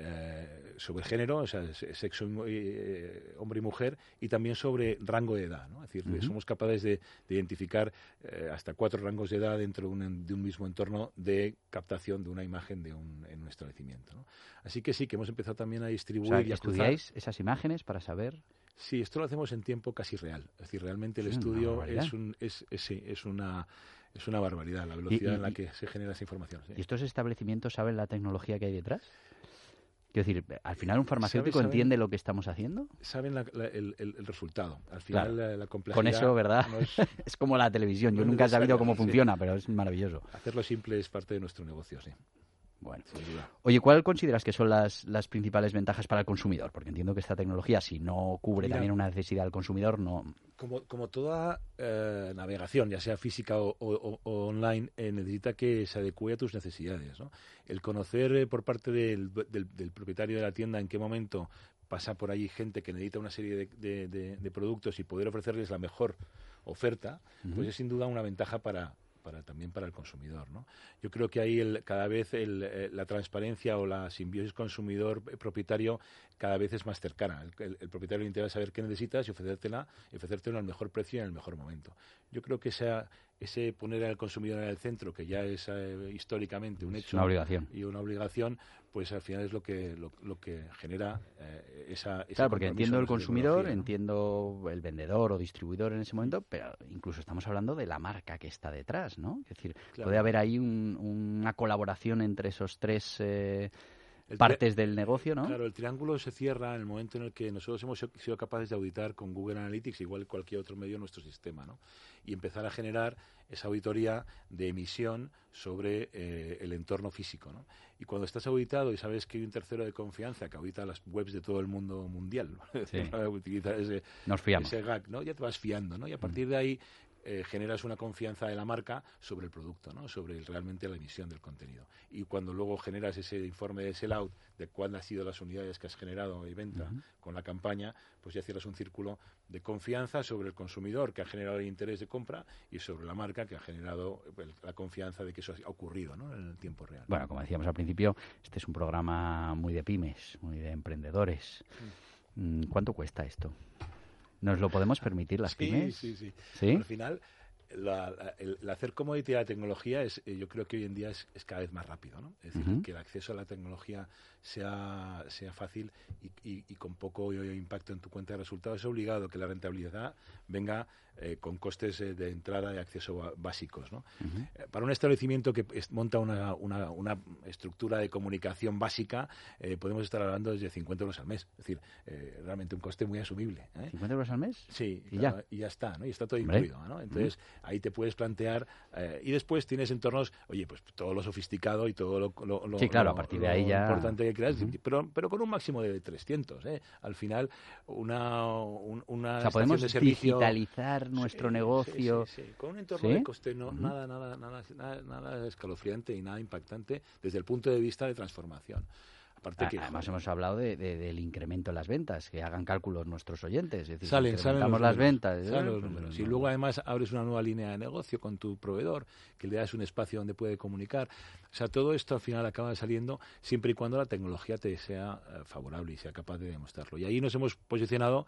eh, sobre género, o sea, sexo, eh, hombre y mujer, y también sobre rango de edad, ¿no? Es decir, uh-huh. somos capaces de, de identificar eh, hasta cuatro rangos de edad dentro de un, de un mismo entorno de captación de una imagen de un, en un establecimiento, ¿no? Así que sí, que hemos empezado también a distribuir. O sea, y a ¿estudiáis cruzar esas imágenes para saber? Sí, esto lo hacemos en tiempo casi real. Es decir, realmente el sí, estudio es, un, es, es, es una... Es una barbaridad la velocidad y, y, en la que se genera esa información. ¿Sí? ¿Y estos establecimientos saben la tecnología que hay detrás? Quiero decir, ¿al final un farmacéutico ¿Saben, entiende lo que estamos haciendo? Saben la, la, el, el resultado. Al final claro. la, la complejidad... Con eso, ¿verdad? No es, es como la televisión. Yo no nunca he sabido cómo sí. funciona, pero es maravilloso. Hacerlo simple es parte de nuestro negocio, sí. Bueno. Oye, ¿cuál consideras que son las, las principales ventajas para el consumidor? Porque entiendo que esta tecnología, si no cubre Mira, también una necesidad del consumidor, no... Como, como toda eh, navegación, ya sea física o, o, o online, eh, necesita que se adecue a tus necesidades, ¿no? El conocer eh, por parte del, del, del propietario de la tienda en qué momento pasa por ahí gente que necesita una serie de, de, de, de productos y poder ofrecerles la mejor oferta, uh-huh. pues es sin duda una ventaja para... Para, también para el consumidor, ¿no? Yo creo que ahí el, cada vez el, eh, la transparencia o la simbiosis consumidor-propietario cada vez es más cercana. El, el, el propietario le interesa saber qué necesitas y ofrecértela, y ofrecértela al mejor precio y en el mejor momento. Yo creo que esa, ese poner al consumidor en el centro, que ya es eh, históricamente un hecho una obligación. y una obligación, pues al final es lo que lo, lo que genera eh, esa, esa claro, porque entiendo el consumidor, ¿no? Entiendo el vendedor o distribuidor en ese momento, pero incluso estamos hablando de la marca que está detrás, ¿no? Es decir, claro. puede haber ahí un, una colaboración entre esos tres eh, partes del negocio, ¿no? Claro, el triángulo se cierra en el momento en el que nosotros hemos sido capaces de auditar con Google Analytics, igual que cualquier otro medio, nuestro sistema, ¿no? Y empezar a generar esa auditoría de emisión sobre eh, el entorno físico, ¿no? Y cuando estás auditado y sabes que hay un tercero de confianza que audita las webs de todo el mundo mundial, sí. utilizar ese, Nos fiamos. ese gag, ¿no? Ya te vas fiando, ¿no? Y a partir de ahí eh, generas una confianza de la marca sobre el producto, ¿no? Sobre el, realmente la emisión del contenido. Y cuando luego generas ese informe de sell-out de cuáles han sido las unidades que has generado de venta uh-huh. con la campaña, pues ya cierras un círculo de confianza sobre el consumidor que ha generado el interés de compra y sobre la marca que ha generado el, la confianza de que eso ha ocurrido, ¿no? En el tiempo real. Bueno, como decíamos al principio, este es un programa muy de pymes, muy de emprendedores. Mm. ¿Cuánto cuesta esto? ¿Nos lo podemos permitir las sí, pymes? Sí, sí, sí. Al final, la, la, el, el hacer commodity de la tecnología es, eh, yo creo que hoy en día es, es cada vez más rápido, ¿no? Es decir, uh-huh. que el acceso a la tecnología sea, sea fácil y, y, y con poco impacto en tu cuenta de resultados. Es obligado que la rentabilidad venga eh, con costes eh, de entrada y acceso básicos, ¿no? Uh-huh. Eh, para un establecimiento que es, monta una, una, una estructura de comunicación básica, eh, podemos estar hablando desde cincuenta euros al mes. Es decir, eh, realmente un coste muy asumible, ¿eh? ¿cincuenta euros al mes? Sí, y claro, ya. Y ya está, ¿no? Y está todo Hombre. incluido, ¿no? Entonces, uh-huh. ahí te puedes plantear, eh, y después tienes entornos, oye, pues todo lo sofisticado y todo lo, lo, lo, sí, claro, lo, a partir lo de ahí ya... importante que creas, uh-huh. pero, pero con un máximo de trescientos, ¿eh? Al final, una, un, una o sea, podemos de servicio, digitalizar nuestro sí, negocio. Sí, sí, sí. Con un entorno ¿Sí? de coste no, uh-huh. nada, nada, nada, nada, nada escalofriante y nada impactante desde el punto de vista de transformación. Aparte que, Además, joder, hemos hablado de, de, del incremento en las ventas, que hagan cálculos nuestros oyentes. Es decir, salen, si salen los las números, ventas. Salen ¿eh? los números. Y luego, además, abres una nueva línea de negocio con tu proveedor, que le das un espacio donde puede comunicar. O sea, todo esto al final acaba saliendo siempre y cuando la tecnología te sea uh, favorable y sea capaz de demostrarlo. Y ahí nos hemos posicionado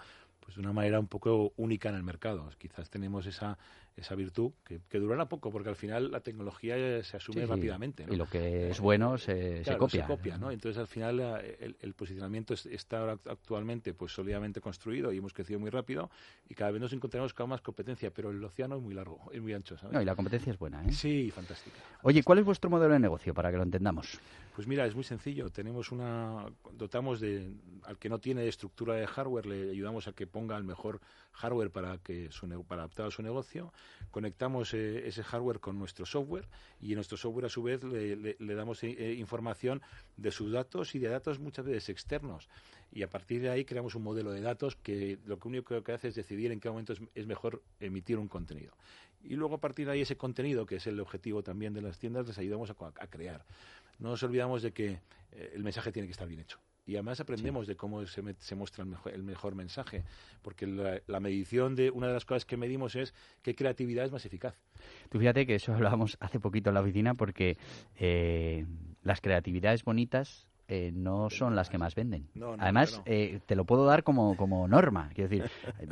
pues de una manera un poco única en el mercado. Quizás tenemos esa esa virtud que, que durará poco, porque al final la tecnología se asume sí, rápidamente, ¿no? Y lo que es bueno se, claro, se copia. Se copia, ¿no? Entonces, al final, el, el posicionamiento está ahora actualmente pues sólidamente construido y hemos crecido muy rápido y cada vez nos encontramos con más competencia, pero el océano es muy largo, es muy ancho, ¿sabes? No, y la competencia es buena, ¿eh? Sí, fantástica. Oye, ¿cuál es vuestro modelo de negocio, para que lo entendamos? Pues mira, es muy sencillo. Tenemos una, dotamos de, al que no tiene estructura de hardware, le ayudamos a que ponga el mejor hardware para que su, para adaptar a su negocio. Conectamos eh, ese hardware con nuestro software y en nuestro software a su vez le, le, le damos eh, información de sus datos y de datos muchas veces externos. Y a partir de ahí creamos un modelo de datos que lo que único que hace es decidir en qué momento es, es mejor emitir un contenido. Y luego a partir de ahí ese contenido, que es el objetivo también de las tiendas, les ayudamos a, a crear. No nos olvidamos de que eh, el mensaje tiene que estar bien hecho. Y además aprendemos sí. de cómo se, me, se muestra el mejor, el mejor mensaje. Porque la, la medición de una de las cosas que medimos es qué creatividad es más eficaz. Tú fíjate que eso hablábamos hace poquito en la oficina porque eh, las creatividades bonitas Eh, no son las que más venden. No, no, Además, no. Eh, te lo puedo dar como, como norma. Quiero decir,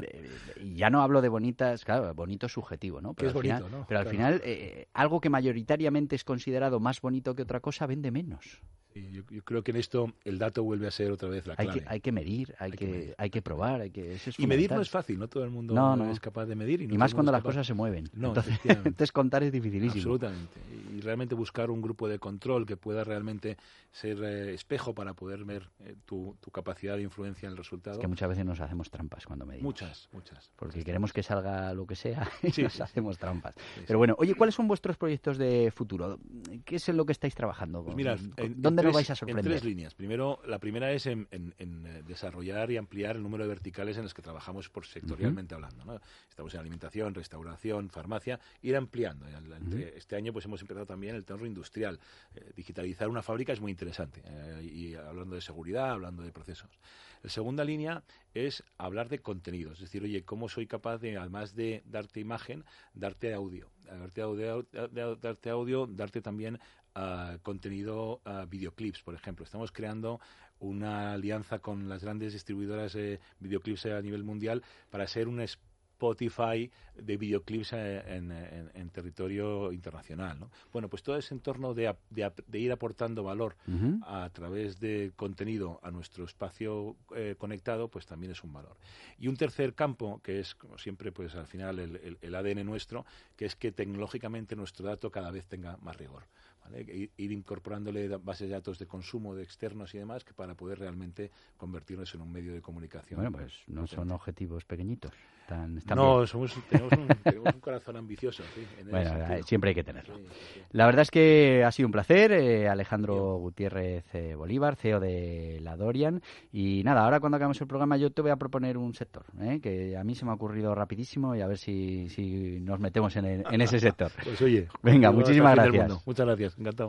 eh, ya no hablo de bonitas, claro, bonito es subjetivo, ¿no? Pero es al bonito, final, ¿no? Pero al Claro. final eh, algo que mayoritariamente es considerado más bonito que otra cosa, vende menos. Sí, yo, yo creo que en esto el dato vuelve a ser otra vez la Hay clave. que, hay que medir, hay, Hay que, que medir. hay que probar, hay que... Eso es Y medir fundamental. no es fácil, no todo el mundo No, no. es capaz de medir. Y, no Y más todo el cuando mundo es las capaz- cosas se mueven. No, entonces, efectivamente. entonces contar es dificilísimo. Absolutamente. Y realmente buscar un grupo de control que pueda realmente ser eh, espejo para poder ver eh, tu, tu capacidad de influencia en el resultado. Es que muchas veces nos hacemos trampas cuando medimos. Muchas, muchas. Porque queremos que salga lo que sea y Sí, nos sí, sí. hacemos trampas. Sí, Pero sí. bueno, oye, ¿cuáles son vuestros proyectos de futuro? ¿Qué es en lo que estáis trabajando? Pues mira, en- en ¿Dónde tres- nos vais a En sorprender? tres líneas. Primero, la primera es en, en- en, eh, desarrollar y ampliar el número de verticales en los que trabajamos por sectorialmente hablando, ¿no? Estamos en alimentación, restauración, farmacia, ir ampliando. El- entre- Este año pues hemos empezado también el terreno industrial. Eh, digitalizar una fábrica es muy interesante. eh, y hablando de seguridad, hablando de procesos. La segunda línea es hablar de contenidos. Es decir, oye, ¿cómo soy capaz de, además de darte imagen, darte audio? Darte audio, de- darte, audio, darte también uh, contenido, uh, videoclips, por ejemplo. Estamos creando una alianza con las grandes distribuidoras de videoclips a nivel mundial para ser un Spotify de videoclips en, en, en territorio internacional, ¿no? Bueno, pues todo ese entorno de, de, de ir aportando valor Ujú. a través de contenido a nuestro espacio eh, conectado, pues también es un valor. Y un tercer campo, que es, como siempre, pues al final el, el, el A D N nuestro, que es que tecnológicamente nuestro dato cada vez tenga más rigor. ¿Vale? Ir, ir incorporándole bases de datos de consumo, de externos y demás, que para poder realmente convertirnos en un medio de comunicación. Bueno, pues no potente. son objetivos pequeñitos. Tan, están No, bien. somos, tenemos, un, tenemos un corazón ambicioso. Sí, en ese Bueno, sentido. eh, siempre hay que tenerlo. Sí, sí. La verdad es que ha sido un placer, eh, Alejandro Gutiérrez eh, Bolívar, C E O de la Dorian. Y nada, ahora cuando acabemos el programa yo te voy a proponer un sector, ¿eh? Que a mí se me ha ocurrido rapidísimo y a ver si, si nos metemos en, el- en ese sector. Pues oye, Venga, hasta el muchísimas fin del gracias. mundo. Muchas gracias, encantado.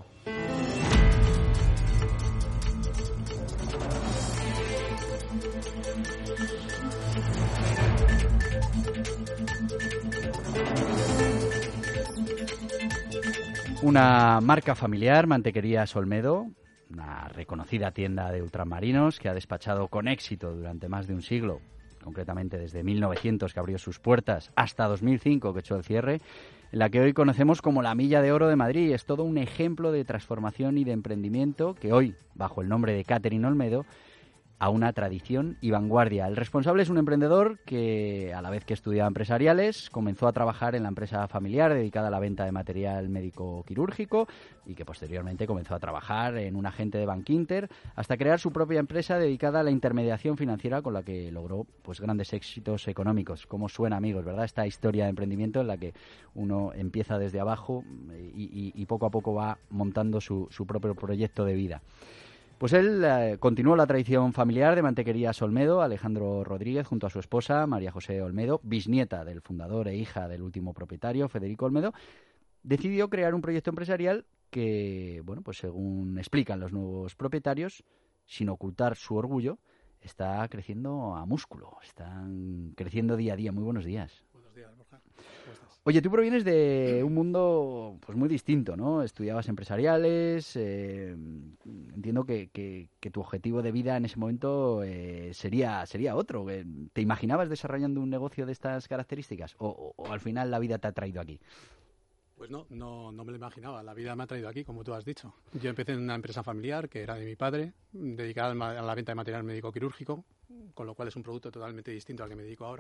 Una marca familiar, Mantequerías Olmedo, una reconocida tienda de ultramarinos que ha despachado con éxito durante más de un siglo, concretamente desde mil novecientos que abrió sus puertas hasta dos mil cinco que echó el cierre, en la que hoy conocemos como la Milla de Oro de Madrid. Es todo un ejemplo de transformación y de emprendimiento que hoy, bajo el nombre de Catherine Olmedo, a una tradición y vanguardia. El responsable es un emprendedor que, a la vez que estudiaba empresariales, comenzó a trabajar en la empresa familiar dedicada a la venta de material médico quirúrgico y que posteriormente comenzó a trabajar en un agente de Bankinter hasta crear su propia empresa dedicada a la intermediación financiera con la que logró pues grandes éxitos económicos. Como suena, amigos, ¿verdad? Esta historia de emprendimiento en la que uno empieza desde abajo y, y, y poco a poco va montando su, su propio proyecto de vida. Pues él eh, continuó la tradición familiar de Mantequerías Olmedo. Alejandro Rodríguez, junto a su esposa, María José Olmedo, bisnieta del fundador e hija del último propietario, Federico Olmedo, decidió crear un proyecto empresarial que, bueno, pues según explican los nuevos propietarios, sin ocultar su orgullo, está creciendo a músculo, están creciendo día a día. Muy buenos días. Buenos días, Borja. ¿Cómo estás? Oye, tú provienes de un mundo pues muy distinto, ¿no? Estudiabas empresariales, eh, entiendo que, que, que tu objetivo de vida en ese momento eh, sería sería otro. ¿Te imaginabas desarrollando un negocio de estas características o, o, o al final la vida te ha traído aquí? Pues no, no, no me lo imaginaba. La vida me ha traído aquí, como tú has dicho. Yo empecé en una empresa familiar que era de mi padre, dedicada a la venta de material médico quirúrgico, con lo cual es un producto totalmente distinto al que me dedico ahora.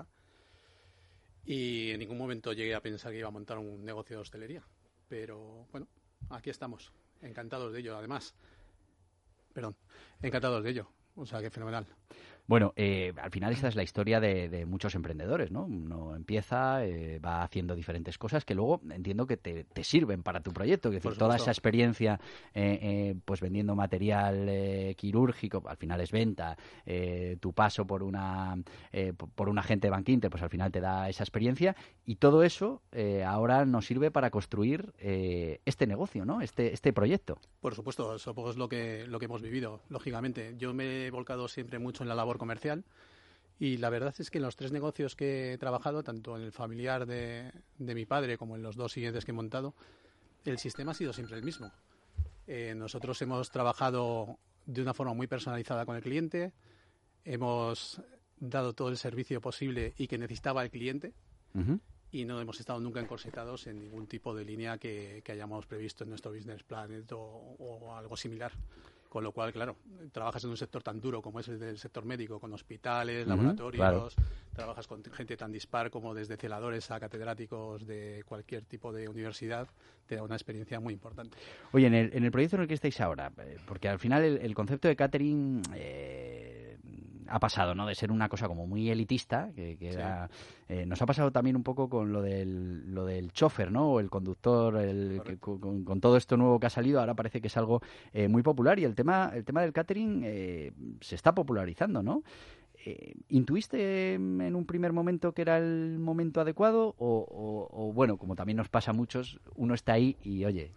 Y en ningún momento llegué a pensar que iba a montar un negocio de hostelería. Pero bueno, aquí estamos, encantados de ello, además. Perdón, encantados de ello. O sea, que fenomenal. Bueno, eh, al final esta es la historia de, de muchos emprendedores, ¿no? Uno empieza, eh, va haciendo diferentes cosas que luego entiendo que te, te sirven para tu proyecto. Es decir, toda esa experiencia, eh, eh, pues vendiendo material eh, quirúrgico, al final es venta. Eh, tu paso por una eh, por un agente de Bank Inter, pues al final te da esa experiencia y todo eso eh, ahora nos sirve para construir eh, este negocio, ¿no? Este este proyecto. Por supuesto, eso es lo que lo que hemos vivido, lógicamente. Yo me he volcado siempre mucho en la labor comercial y la verdad es que en los tres negocios que he trabajado, tanto en el familiar de, de mi padre como en los dos siguientes que he montado, el sistema ha sido siempre el mismo. Eh, nosotros hemos trabajado de una forma muy personalizada con el cliente, hemos dado todo el servicio posible y que necesitaba el cliente. Uh-huh. Y no hemos estado nunca encorsetados en ningún tipo de línea que, que hayamos previsto en nuestro business plan o, o algo similar. Con lo cual, claro, trabajas en un sector tan duro como es el del sector médico, con hospitales, uh-huh, laboratorios, claro. Trabajas con gente tan dispar como desde celadores a catedráticos de cualquier tipo de universidad, te da una experiencia muy importante. Oye, en el, en el proyecto en el que estáis ahora, porque al final el, el concepto de catering eh, ha pasado, ¿no? De ser una cosa como muy elitista, que, que sí. era, eh, nos ha pasado también un poco con lo del, lo del chofer, ¿no? O el conductor, el, que, con, con todo esto nuevo que ha salido, ahora parece que es algo eh, muy popular y el tema, el tema del catering eh, se está popularizando, ¿no? Eh, ¿Intuiste en un primer momento que era el momento adecuado o, o, o, bueno, como también nos pasa a muchos, uno está ahí y oye?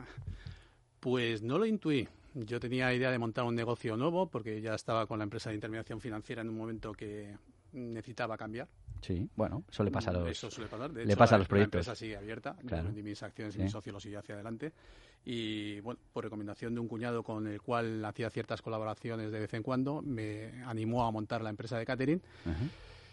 Pues no lo intuí. Yo tenía idea de montar un negocio nuevo porque ya estaba con la empresa de intermediación financiera en un momento que necesitaba cambiar. Sí, bueno, eso le pasa a los, eso suele pasar. De le hecho, pasa la, a los proyectos. La empresa sigue abierta. Claro. Yo vendí mis acciones y sí. mi socio lo siguió hacia adelante. Y bueno, por recomendación de un cuñado con el cual hacía ciertas colaboraciones de vez en cuando, me animó a montar la empresa de catering. Uh-huh.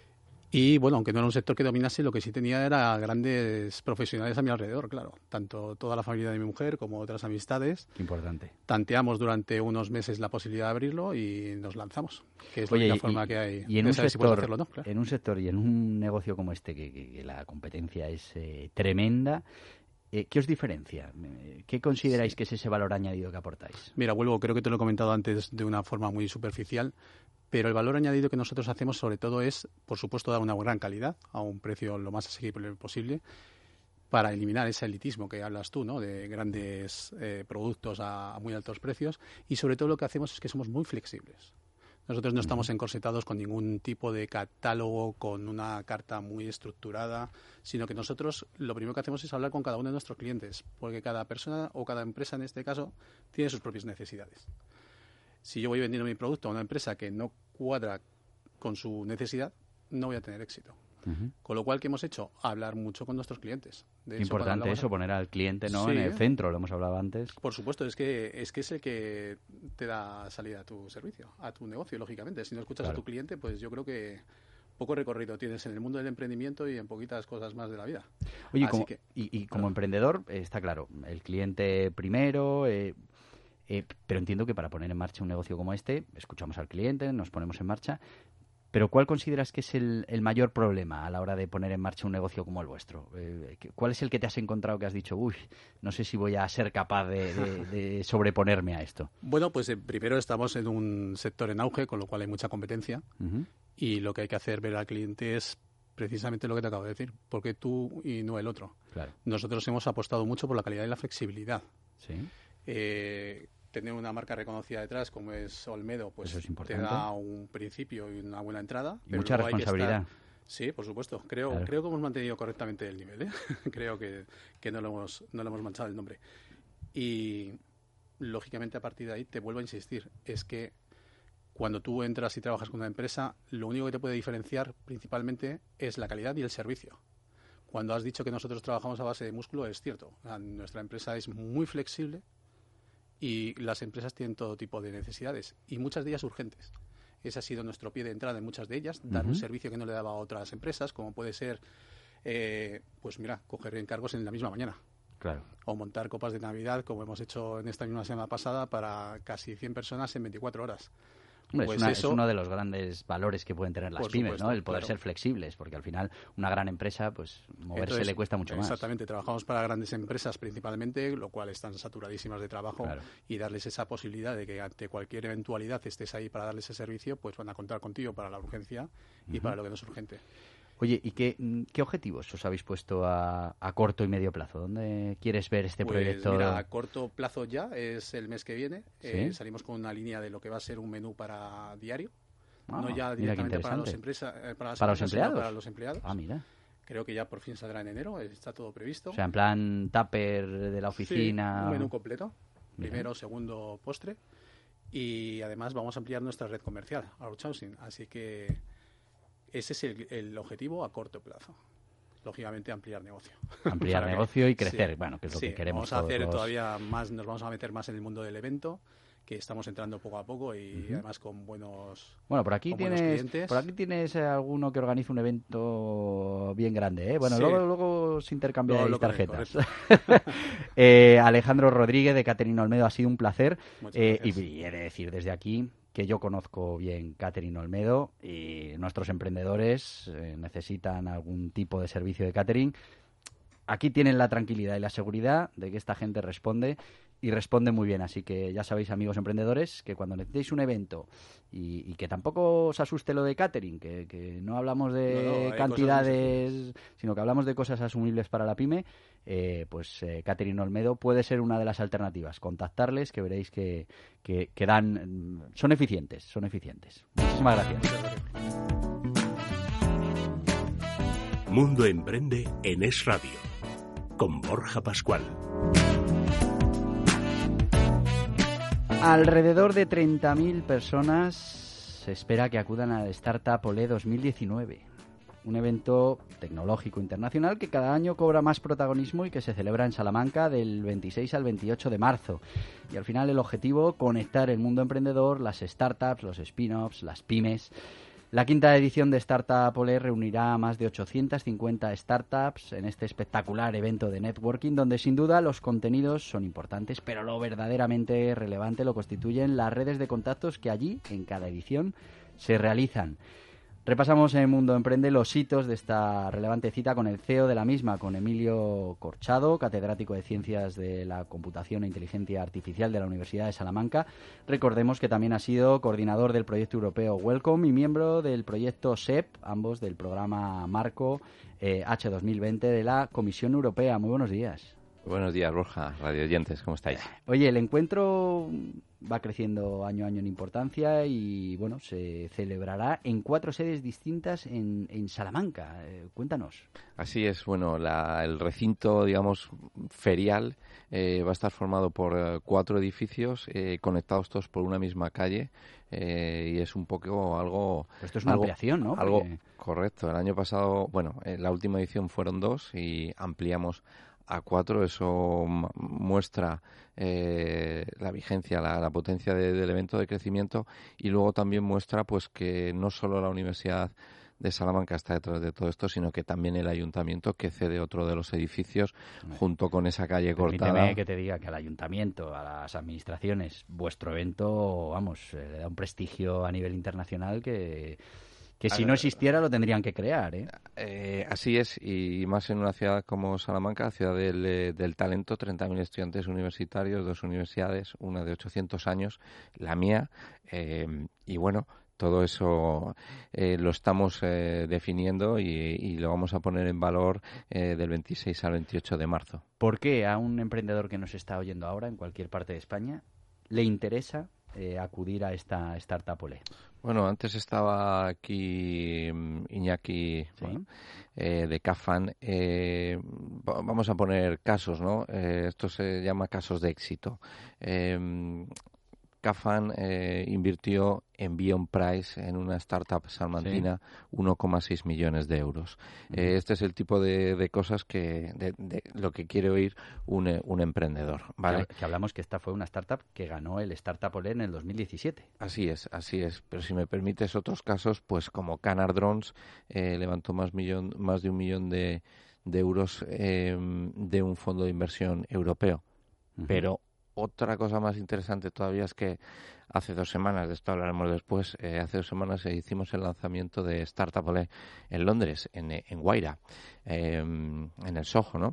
Y bueno, aunque no era un sector que dominase, lo que sí tenía era grandes profesionales a mi alrededor, claro. Tanto toda la familia de mi mujer como otras amistades. Qué importante. Tanteamos durante unos meses la posibilidad de abrirlo y nos lanzamos. Que es Oye, la única y, forma que hay y en de un saber sector, si puedes hacerlo, ¿no? Claro. En un sector y en un negocio como este, que, que, que la competencia es eh, tremenda, eh, ¿qué os diferencia? ¿Qué consideráis sí. que es ese valor añadido que aportáis? Mira, vuelvo, creo que te lo he comentado antes de una forma muy superficial. Pero el valor añadido que nosotros hacemos sobre todo es, por supuesto, dar una gran calidad a un precio lo más asequible posible para eliminar ese elitismo que hablas tú, ¿no? De grandes eh, productos a, a muy altos precios. Y sobre todo lo que hacemos es que somos muy flexibles. Nosotros no estamos encorsetados con ningún tipo de catálogo, con una carta muy estructurada, sino que nosotros lo primero que hacemos es hablar con cada uno de nuestros clientes, porque cada persona o cada empresa en este caso tiene sus propias necesidades. Si yo voy vendiendo mi producto a una empresa que no cuadra con su necesidad, no voy a tener éxito. Uh-huh. Con lo cual, ¿qué hemos hecho? Hablar mucho con nuestros clientes. De hecho, importante eso, poner al cliente no sí, en el centro, lo hemos hablado antes. Por supuesto, es que, es que es el que te da salida a tu servicio, a tu negocio, lógicamente. Si no escuchas claro. a tu cliente, pues yo creo que poco recorrido tienes en el mundo del emprendimiento y en poquitas cosas más de la vida. Oye, como, que, y, y como emprendedor, eh, está claro, el cliente primero... Eh, Eh, pero entiendo que para poner en marcha un negocio como este, escuchamos al cliente, nos ponemos en marcha, pero ¿cuál consideras que es el, el mayor problema a la hora de poner en marcha un negocio como el vuestro? Eh, ¿Cuál es el que te has encontrado que has dicho, uy, no sé si voy a ser capaz de, de, de sobreponerme a esto? Bueno, pues eh, primero estamos en un sector en auge, con lo cual hay mucha competencia, uh-huh. y lo que hay que hacer ver al cliente es precisamente lo que te acabo de decir, porque tú y no el otro. Claro. Nosotros hemos apostado mucho por la calidad y la flexibilidad. Sí. Eh, tener una marca reconocida detrás como es Olmedo, pues es te da un principio y una buena entrada. Y mucha responsabilidad. Estar... Sí, por supuesto. Creo, claro. creo que hemos mantenido correctamente el nivel, ¿eh? Creo que, que no, lo hemos, no lo hemos manchado el nombre. Y lógicamente a partir de ahí te vuelvo a insistir, es que cuando tú entras y trabajas con una empresa, lo único que te puede diferenciar principalmente es la calidad y el servicio. Cuando has dicho que nosotros trabajamos a base de músculo, es cierto. O sea, nuestra empresa es muy flexible y las empresas tienen todo tipo de necesidades y muchas de ellas urgentes. Ese ha sido nuestro pie de entrada en muchas de ellas, dar uh-huh. un servicio que no le daba a otras empresas, como puede ser, eh, pues mira, coger encargos en la misma mañana. Claro. O montar copas de Navidad, como hemos hecho en esta misma semana pasada, para casi cien personas en veinticuatro horas. Hombre, pues es, una, eso, es uno de los grandes valores que pueden tener las pymes, supuesto, ¿no? El poder claro. ser flexibles, porque al final una gran empresa, pues moverse Entonces, le cuesta mucho exactamente, más. Exactamente, trabajamos para grandes empresas principalmente, lo cual están saturadísimas de trabajo, claro. y darles esa posibilidad de que ante cualquier eventualidad estés ahí para darles ese servicio, pues van a contar contigo para la urgencia y uh-huh. para lo que no es urgente. Oye, ¿y qué, qué objetivos os habéis puesto a, a corto y medio plazo? ¿Dónde quieres ver este pues proyecto? Mira, a corto plazo ya es el mes que viene. ¿Sí? Eh, salimos con una línea de lo que va a ser un menú para diario. Ah, no ya directamente para los, empresa, eh, para, ¿Para los empleados? Para los empleados. Ah, mira. Creo que ya por fin saldrá en enero, está todo previsto. O sea, en plan tupper de la oficina. Sí, un menú completo. Mira. Primero, segundo, postre. Y además vamos a ampliar nuestra red comercial, Outsourcing. Así que ese es el, el objetivo a corto plazo. Lógicamente, ampliar negocio. Ampliar negocio que, y crecer, sí, bueno, que es lo sí, que queremos vamos a hacer todos. todavía más, nos vamos a meter más en el mundo del evento, que estamos entrando poco a poco y uh-huh. además con buenos Bueno, por aquí con tienes clientes. por aquí tienes alguno que organiza un evento bien grande, ¿eh? Bueno, sí. luego, luego se intercambian no, tarjetas. eh, Alejandro Rodríguez de Catering Olmedo, ha sido un placer. Eh, y, y he de decir desde aquí que yo conozco bien Catering Olmedo y nuestros emprendedores eh, necesitan algún tipo de servicio de catering. Aquí tienen la tranquilidad y la seguridad de que esta gente responde y responde muy bien. Así que ya sabéis, amigos emprendedores, que cuando necesitéis un evento y, y que tampoco os asuste lo de catering, que, que no hablamos de no, no, cantidades, sino que hablamos de cosas asumibles para la pyme, eh, pues eh, Catering Olmedo puede ser una de las alternativas. Contactarles, que veréis que, que, que dan, son eficientes, son eficientes. Muchísimas gracias. Mundo Emprende en Es Radio, con Borja Pascual. Alrededor de treinta mil personas se espera que acudan al Startup Olé dos mil diecinueve, un evento tecnológico internacional que cada año cobra más protagonismo y que se celebra en Salamanca del veintiséis al veintiocho de marzo. Y al final el objetivo, conectar el mundo emprendedor, las startups, los spin-offs, las pymes. La quinta edición de Startup Olé reunirá a más de ochocientas cincuenta startups en este espectacular evento de networking, donde sin duda los contenidos son importantes, pero lo verdaderamente relevante lo constituyen las redes de contactos que allí, en cada edición, se realizan. Repasamos en Mundo Emprende los hitos de esta relevante cita con el C E O de la misma, con Emilio Corchado, catedrático de Ciencias de la Computación e Inteligencia Artificial de la Universidad de Salamanca. Recordemos que también ha sido coordinador del proyecto europeo Welcome y miembro del proyecto S E P, ambos del programa Marco eh, H dos mil veinte de la Comisión Europea. Muy buenos días. Buenos días, Borja, radio oyentes, ¿cómo estáis? Oye, el encuentro va creciendo año a año en importancia y, bueno, se celebrará en cuatro sedes distintas en, en Salamanca. Eh, cuéntanos. Así es, bueno, la, el recinto, digamos, ferial eh, va a estar formado por eh, cuatro edificios eh, conectados todos por una misma calle eh, y es un poco algo... Pero esto es una algo, ampliación, ¿no? Algo Porque... correcto. El año pasado, bueno, en la última edición fueron dos y ampliamos a cuatro. Eso muestra eh, la vigencia, la, la potencia de, del evento de crecimiento y luego también muestra pues que no solo la Universidad de Salamanca está detrás de todo esto, sino que también el ayuntamiento que cede otro de los edificios Hombre, junto con esa calle cortada. Permíteme que te diga que al ayuntamiento, a las administraciones, vuestro evento, vamos, eh, le da un prestigio a nivel internacional que... Que si no existiera lo tendrían que crear, ¿eh? Eh, así es, y más en una ciudad como Salamanca, ciudad del, del talento, treinta mil estudiantes universitarios, dos universidades, una de ochocientos años, la mía, eh, y bueno, todo eso eh, lo estamos eh, definiendo y, y lo vamos a poner en valor eh, del veintiséis al veintiocho de marzo. ¿Por qué a un emprendedor que nos está oyendo ahora en cualquier parte de España le interesa eh, acudir a esta Startup Olé? Bueno, antes estaba aquí Iñaki, ¿sí? bueno, eh, de Cafan. Eh, vamos a poner casos, ¿no? Eh, esto se llama casos de éxito. Eh, Cafan eh, invirtió en Beyond Price, en una startup salmantina, sí. uno coma seis millones de euros. Uh-huh. Eh, este es el tipo de, de cosas que de, de lo que quiere oír un, un emprendedor, ¿vale? Que, que hablamos que esta fue una startup que ganó el Startup Olé en el dos mil diecisiete. Así es, así es. Pero si me permites otros casos, pues como Canar Drones eh, levantó más, millón, más de un millón de, de euros eh, de un fondo de inversión europeo. Uh-huh. Pero otra cosa más interesante todavía es que hace dos semanas, de esto hablaremos después, eh, hace dos semanas eh, hicimos el lanzamiento de Startup Olé en Londres, en, en Guaira, eh, en el Soho, ¿no?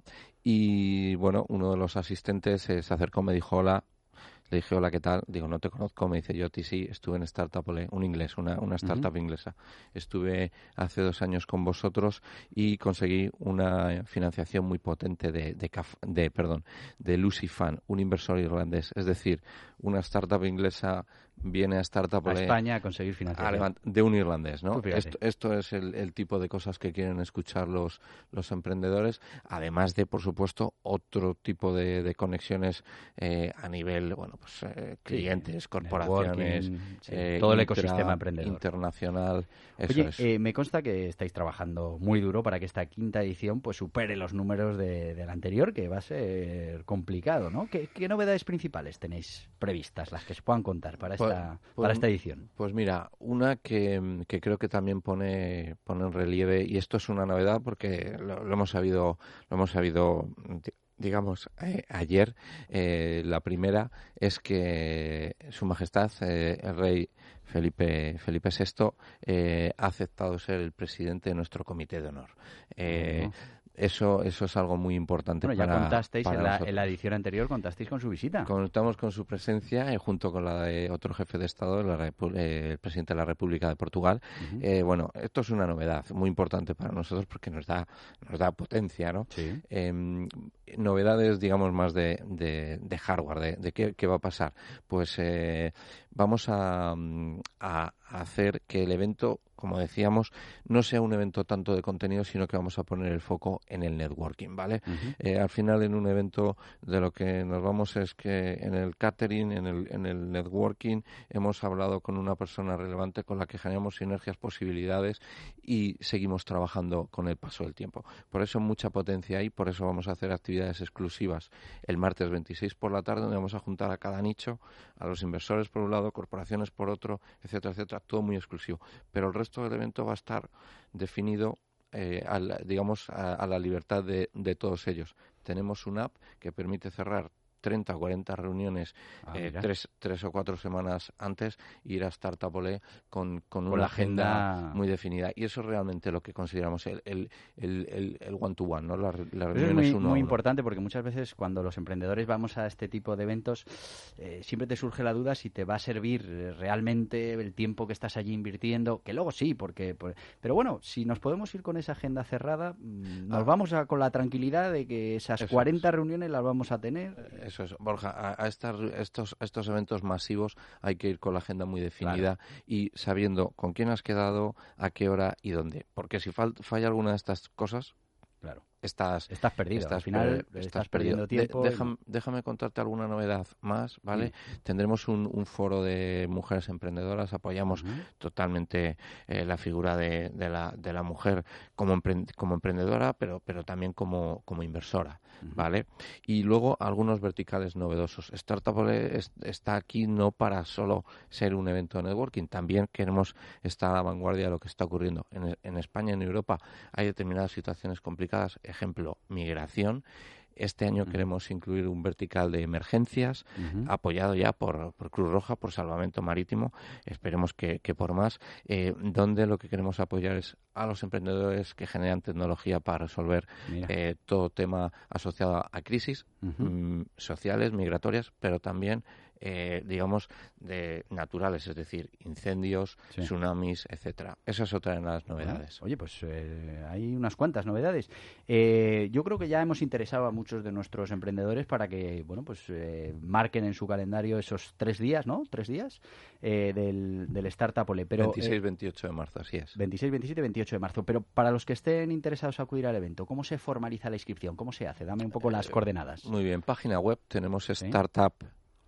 Y bueno, uno de los asistentes eh, se acercó, me dijo hola. Le dije, hola, ¿qué tal? Digo, no te conozco. Me dice, yo, ti sí, estuve en Startup Olé, un inglés, una, una startup uh-huh. inglesa. Estuve hace dos años con vosotros y conseguí una financiación muy potente de, de, de perdón, de Lucy Fan, un inversor irlandés. Es decir, una startup inglesa viene a Startup Olé a España a conseguir financiación de un irlandés, ¿no? Esto, esto es el, el tipo de cosas que quieren escuchar los, los emprendedores, además de, por supuesto, otro tipo de, de conexiones eh, a nivel, bueno, pues eh, clientes, sí, corporaciones, sí, eh, todo el intra, ecosistema emprendedor internacional. Eso Oye, es. eh, me consta que estáis trabajando muy duro para que esta quinta edición pues supere los números de, de la anterior, que va a ser complicado, ¿no? ¿Qué, qué novedades principales tenéis previstas, las que se puedan contar para esta Esta, pues, para esta edición? Pues mira, una que, que creo que también pone, pone en relieve, y esto es una novedad porque lo, lo hemos sabido, lo hemos sabido, digamos, eh, ayer. Eh, la primera es que Su Majestad, eh, el Rey Felipe Felipe sexto, eh, ha aceptado ser el presidente de nuestro Comité de Honor. Eh, uh-huh. Eso, eso es algo muy importante. Bueno, ya para, contasteis para en, la, en la edición anterior, contasteis con su visita. Contamos con su presencia eh, junto con la de otro jefe de Estado, la Repu- eh, el presidente de la República de Portugal. Uh-huh. Eh, bueno, esto es una novedad muy importante para nosotros porque nos da, nos da potencia, ¿no? Sí. Eh, novedades, digamos, más de, de, de hardware, de, de qué, qué va a pasar. Pues eh, vamos a, a hacer que el evento, como decíamos, no sea un evento tanto de contenido, sino que vamos a poner el foco en el networking, ¿vale? Uh-huh. Eh, al final, en un evento, de lo que nos vamos es que en el catering, en el, en el networking, hemos hablado con una persona relevante con la que generamos sinergias, posibilidades y seguimos trabajando con el paso del tiempo. Por eso mucha potencia ahí, por eso vamos a hacer actividades exclusivas el martes veintiséis por la tarde, donde vamos a juntar a cada nicho, a los inversores por un lado, corporaciones por otro, etcétera, etcétera, todo muy exclusivo. Pero el resto del evento va a estar definido, eh, a la, digamos, a, a la libertad de, de todos ellos. Tenemos una app que permite cerrar treinta o cuarenta reuniones ah, eh, tres, tres o cuatro semanas antes, ir a Startup Olé con, con, con una agenda, agenda muy definida. Y eso es realmente lo que consideramos el, el, el, el, el one-to-one, ¿no? La, la reunión es muy, uno muy importante, porque muchas veces cuando los emprendedores vamos a este tipo de eventos, eh, siempre te surge la duda si te va a servir realmente el tiempo que estás allí invirtiendo, que luego sí, porque... Pues, pero bueno, si nos podemos ir con esa agenda cerrada, nos ah, vamos a, con la tranquilidad de que esas cuarenta es. reuniones las vamos a tener... Eso es, Borja, a, a, estas, estos, a estos eventos masivos hay que ir con la agenda muy definida, claro, y sabiendo con quién has quedado, a qué hora y dónde. Porque si fall, falla alguna de estas cosas, claro, estás, estás perdido. Estás, Al final per, estás, estás perdiendo tiempo. De, déjame, y... déjame contarte alguna novedad más, ¿vale? Sí. Tendremos un, un foro de mujeres emprendedoras. Apoyamos uh-huh. totalmente eh, la figura de, de, la, de la mujer como, empre, como emprendedora, pero, pero también como, como inversora, uh-huh. ¿vale? Y luego algunos verticales novedosos. Startup Olé es, está aquí no para solo ser un evento de networking. También queremos estar a la vanguardia de lo que está ocurriendo. En, en España, en Europa, hay determinadas situaciones complicadas. Ejemplo, migración. Este año uh-huh. queremos incluir un vertical de emergencias, uh-huh. apoyado ya por, por Cruz Roja, por Salvamento Marítimo, esperemos que, que por más, eh, donde lo que queremos apoyar es a los emprendedores que generan tecnología para resolver eh, todo tema asociado a crisis uh-huh. mm, sociales, migratorias, pero también Eh, digamos, de naturales, es decir, incendios, sí. tsunamis, etcétera. Esa es otra de las novedades. Oye, pues eh, hay unas cuantas novedades. Eh, yo creo que ya hemos interesado a muchos de nuestros emprendedores para que, bueno, pues eh, marquen en su calendario esos tres días, ¿no? Tres días eh, del, del Startup Olé. Pero, veintiséis veintiocho de marzo, así es. veintiséis veintisiete veintiocho de marzo. Pero para los que estén interesados a acudir al evento, ¿cómo se formaliza la inscripción? ¿Cómo se hace? Dame un poco las eh, coordenadas. Muy bien, página web, tenemos ¿Sí? Startup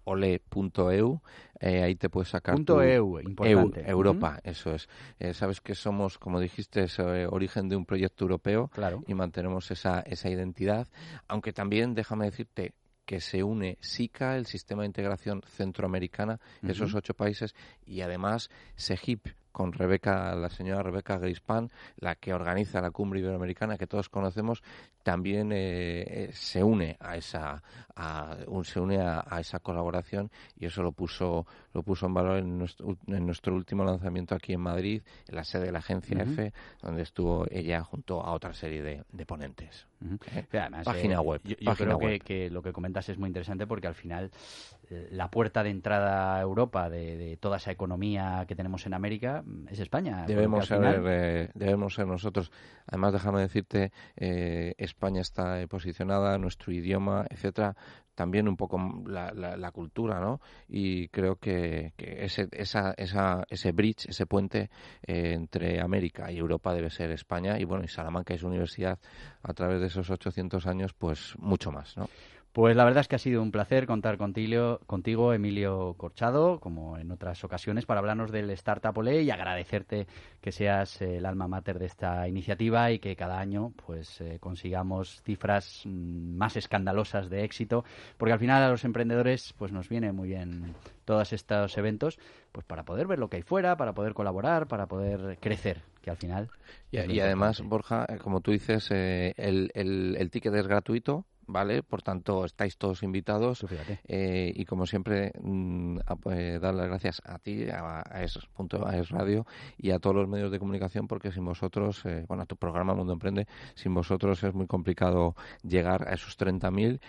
ole punto e u. Eh, ahí te puedes sacar punto tu... E U, importante. E U, Europa, uh-huh. Eso es. Eh, sabes que somos, como dijiste, es, eh, origen de un proyecto europeo, claro. Y mantenemos esa, esa identidad. Aunque también, déjame decirte, que se une SICA, el Sistema de Integración Centroamericana, uh-huh. Esos ocho países, y además SEGIP, con Rebeca, la señora Rebeca Grispan, la que organiza la Cumbre Iberoamericana, que todos conocemos, también eh, se une a esa a, un, se une a, a esa colaboración, y eso lo puso lo puso en valor en nuestro, en nuestro último lanzamiento aquí en Madrid, en la sede de la agencia uh-huh. EFE, donde estuvo ella junto a otra serie de, de ponentes. Uh-huh. ¿Eh? Además, página eh, web. Yo, yo página creo web. Que, que lo que comentas es muy interesante, porque al final eh, la puerta de entrada a Europa de, de toda esa economía que tenemos en América es España. Debemos ser, final... eh, debemos ser nosotros. Además, déjame decirte, eh, España está posicionada, nuestro idioma, etcétera, también un poco la, la, la cultura, ¿no? Y creo que, que ese, esa, esa, ese bridge, ese puente eh, entre América y Europa debe ser España, y bueno, y Salamanca y su universidad, a través de esos ochocientos años, pues mucho más, ¿no? Pues la verdad es que ha sido un placer contar contigo, contigo, Emilio Corchado, como en otras ocasiones, para hablarnos del Startup Olé, y agradecerte que seas el alma mater de esta iniciativa, y que cada año pues eh, consigamos cifras mmm, más escandalosas de éxito, porque al final a los emprendedores pues nos viene muy bien todos estos eventos, pues para poder ver lo que hay fuera, para poder colaborar, para poder crecer, que al final... Y, y además, Borja, como tú dices, eh, el, el, el ticket es gratuito, ¿vale? Por tanto, estáis todos invitados. Eh, y como siempre, mmm, eh, dar las gracias a ti, a, a Es Radio, y a todos los medios de comunicación, porque sin vosotros, eh, bueno, a tu programa Mundo Emprende, sin vosotros es muy complicado llegar a esos treinta mil.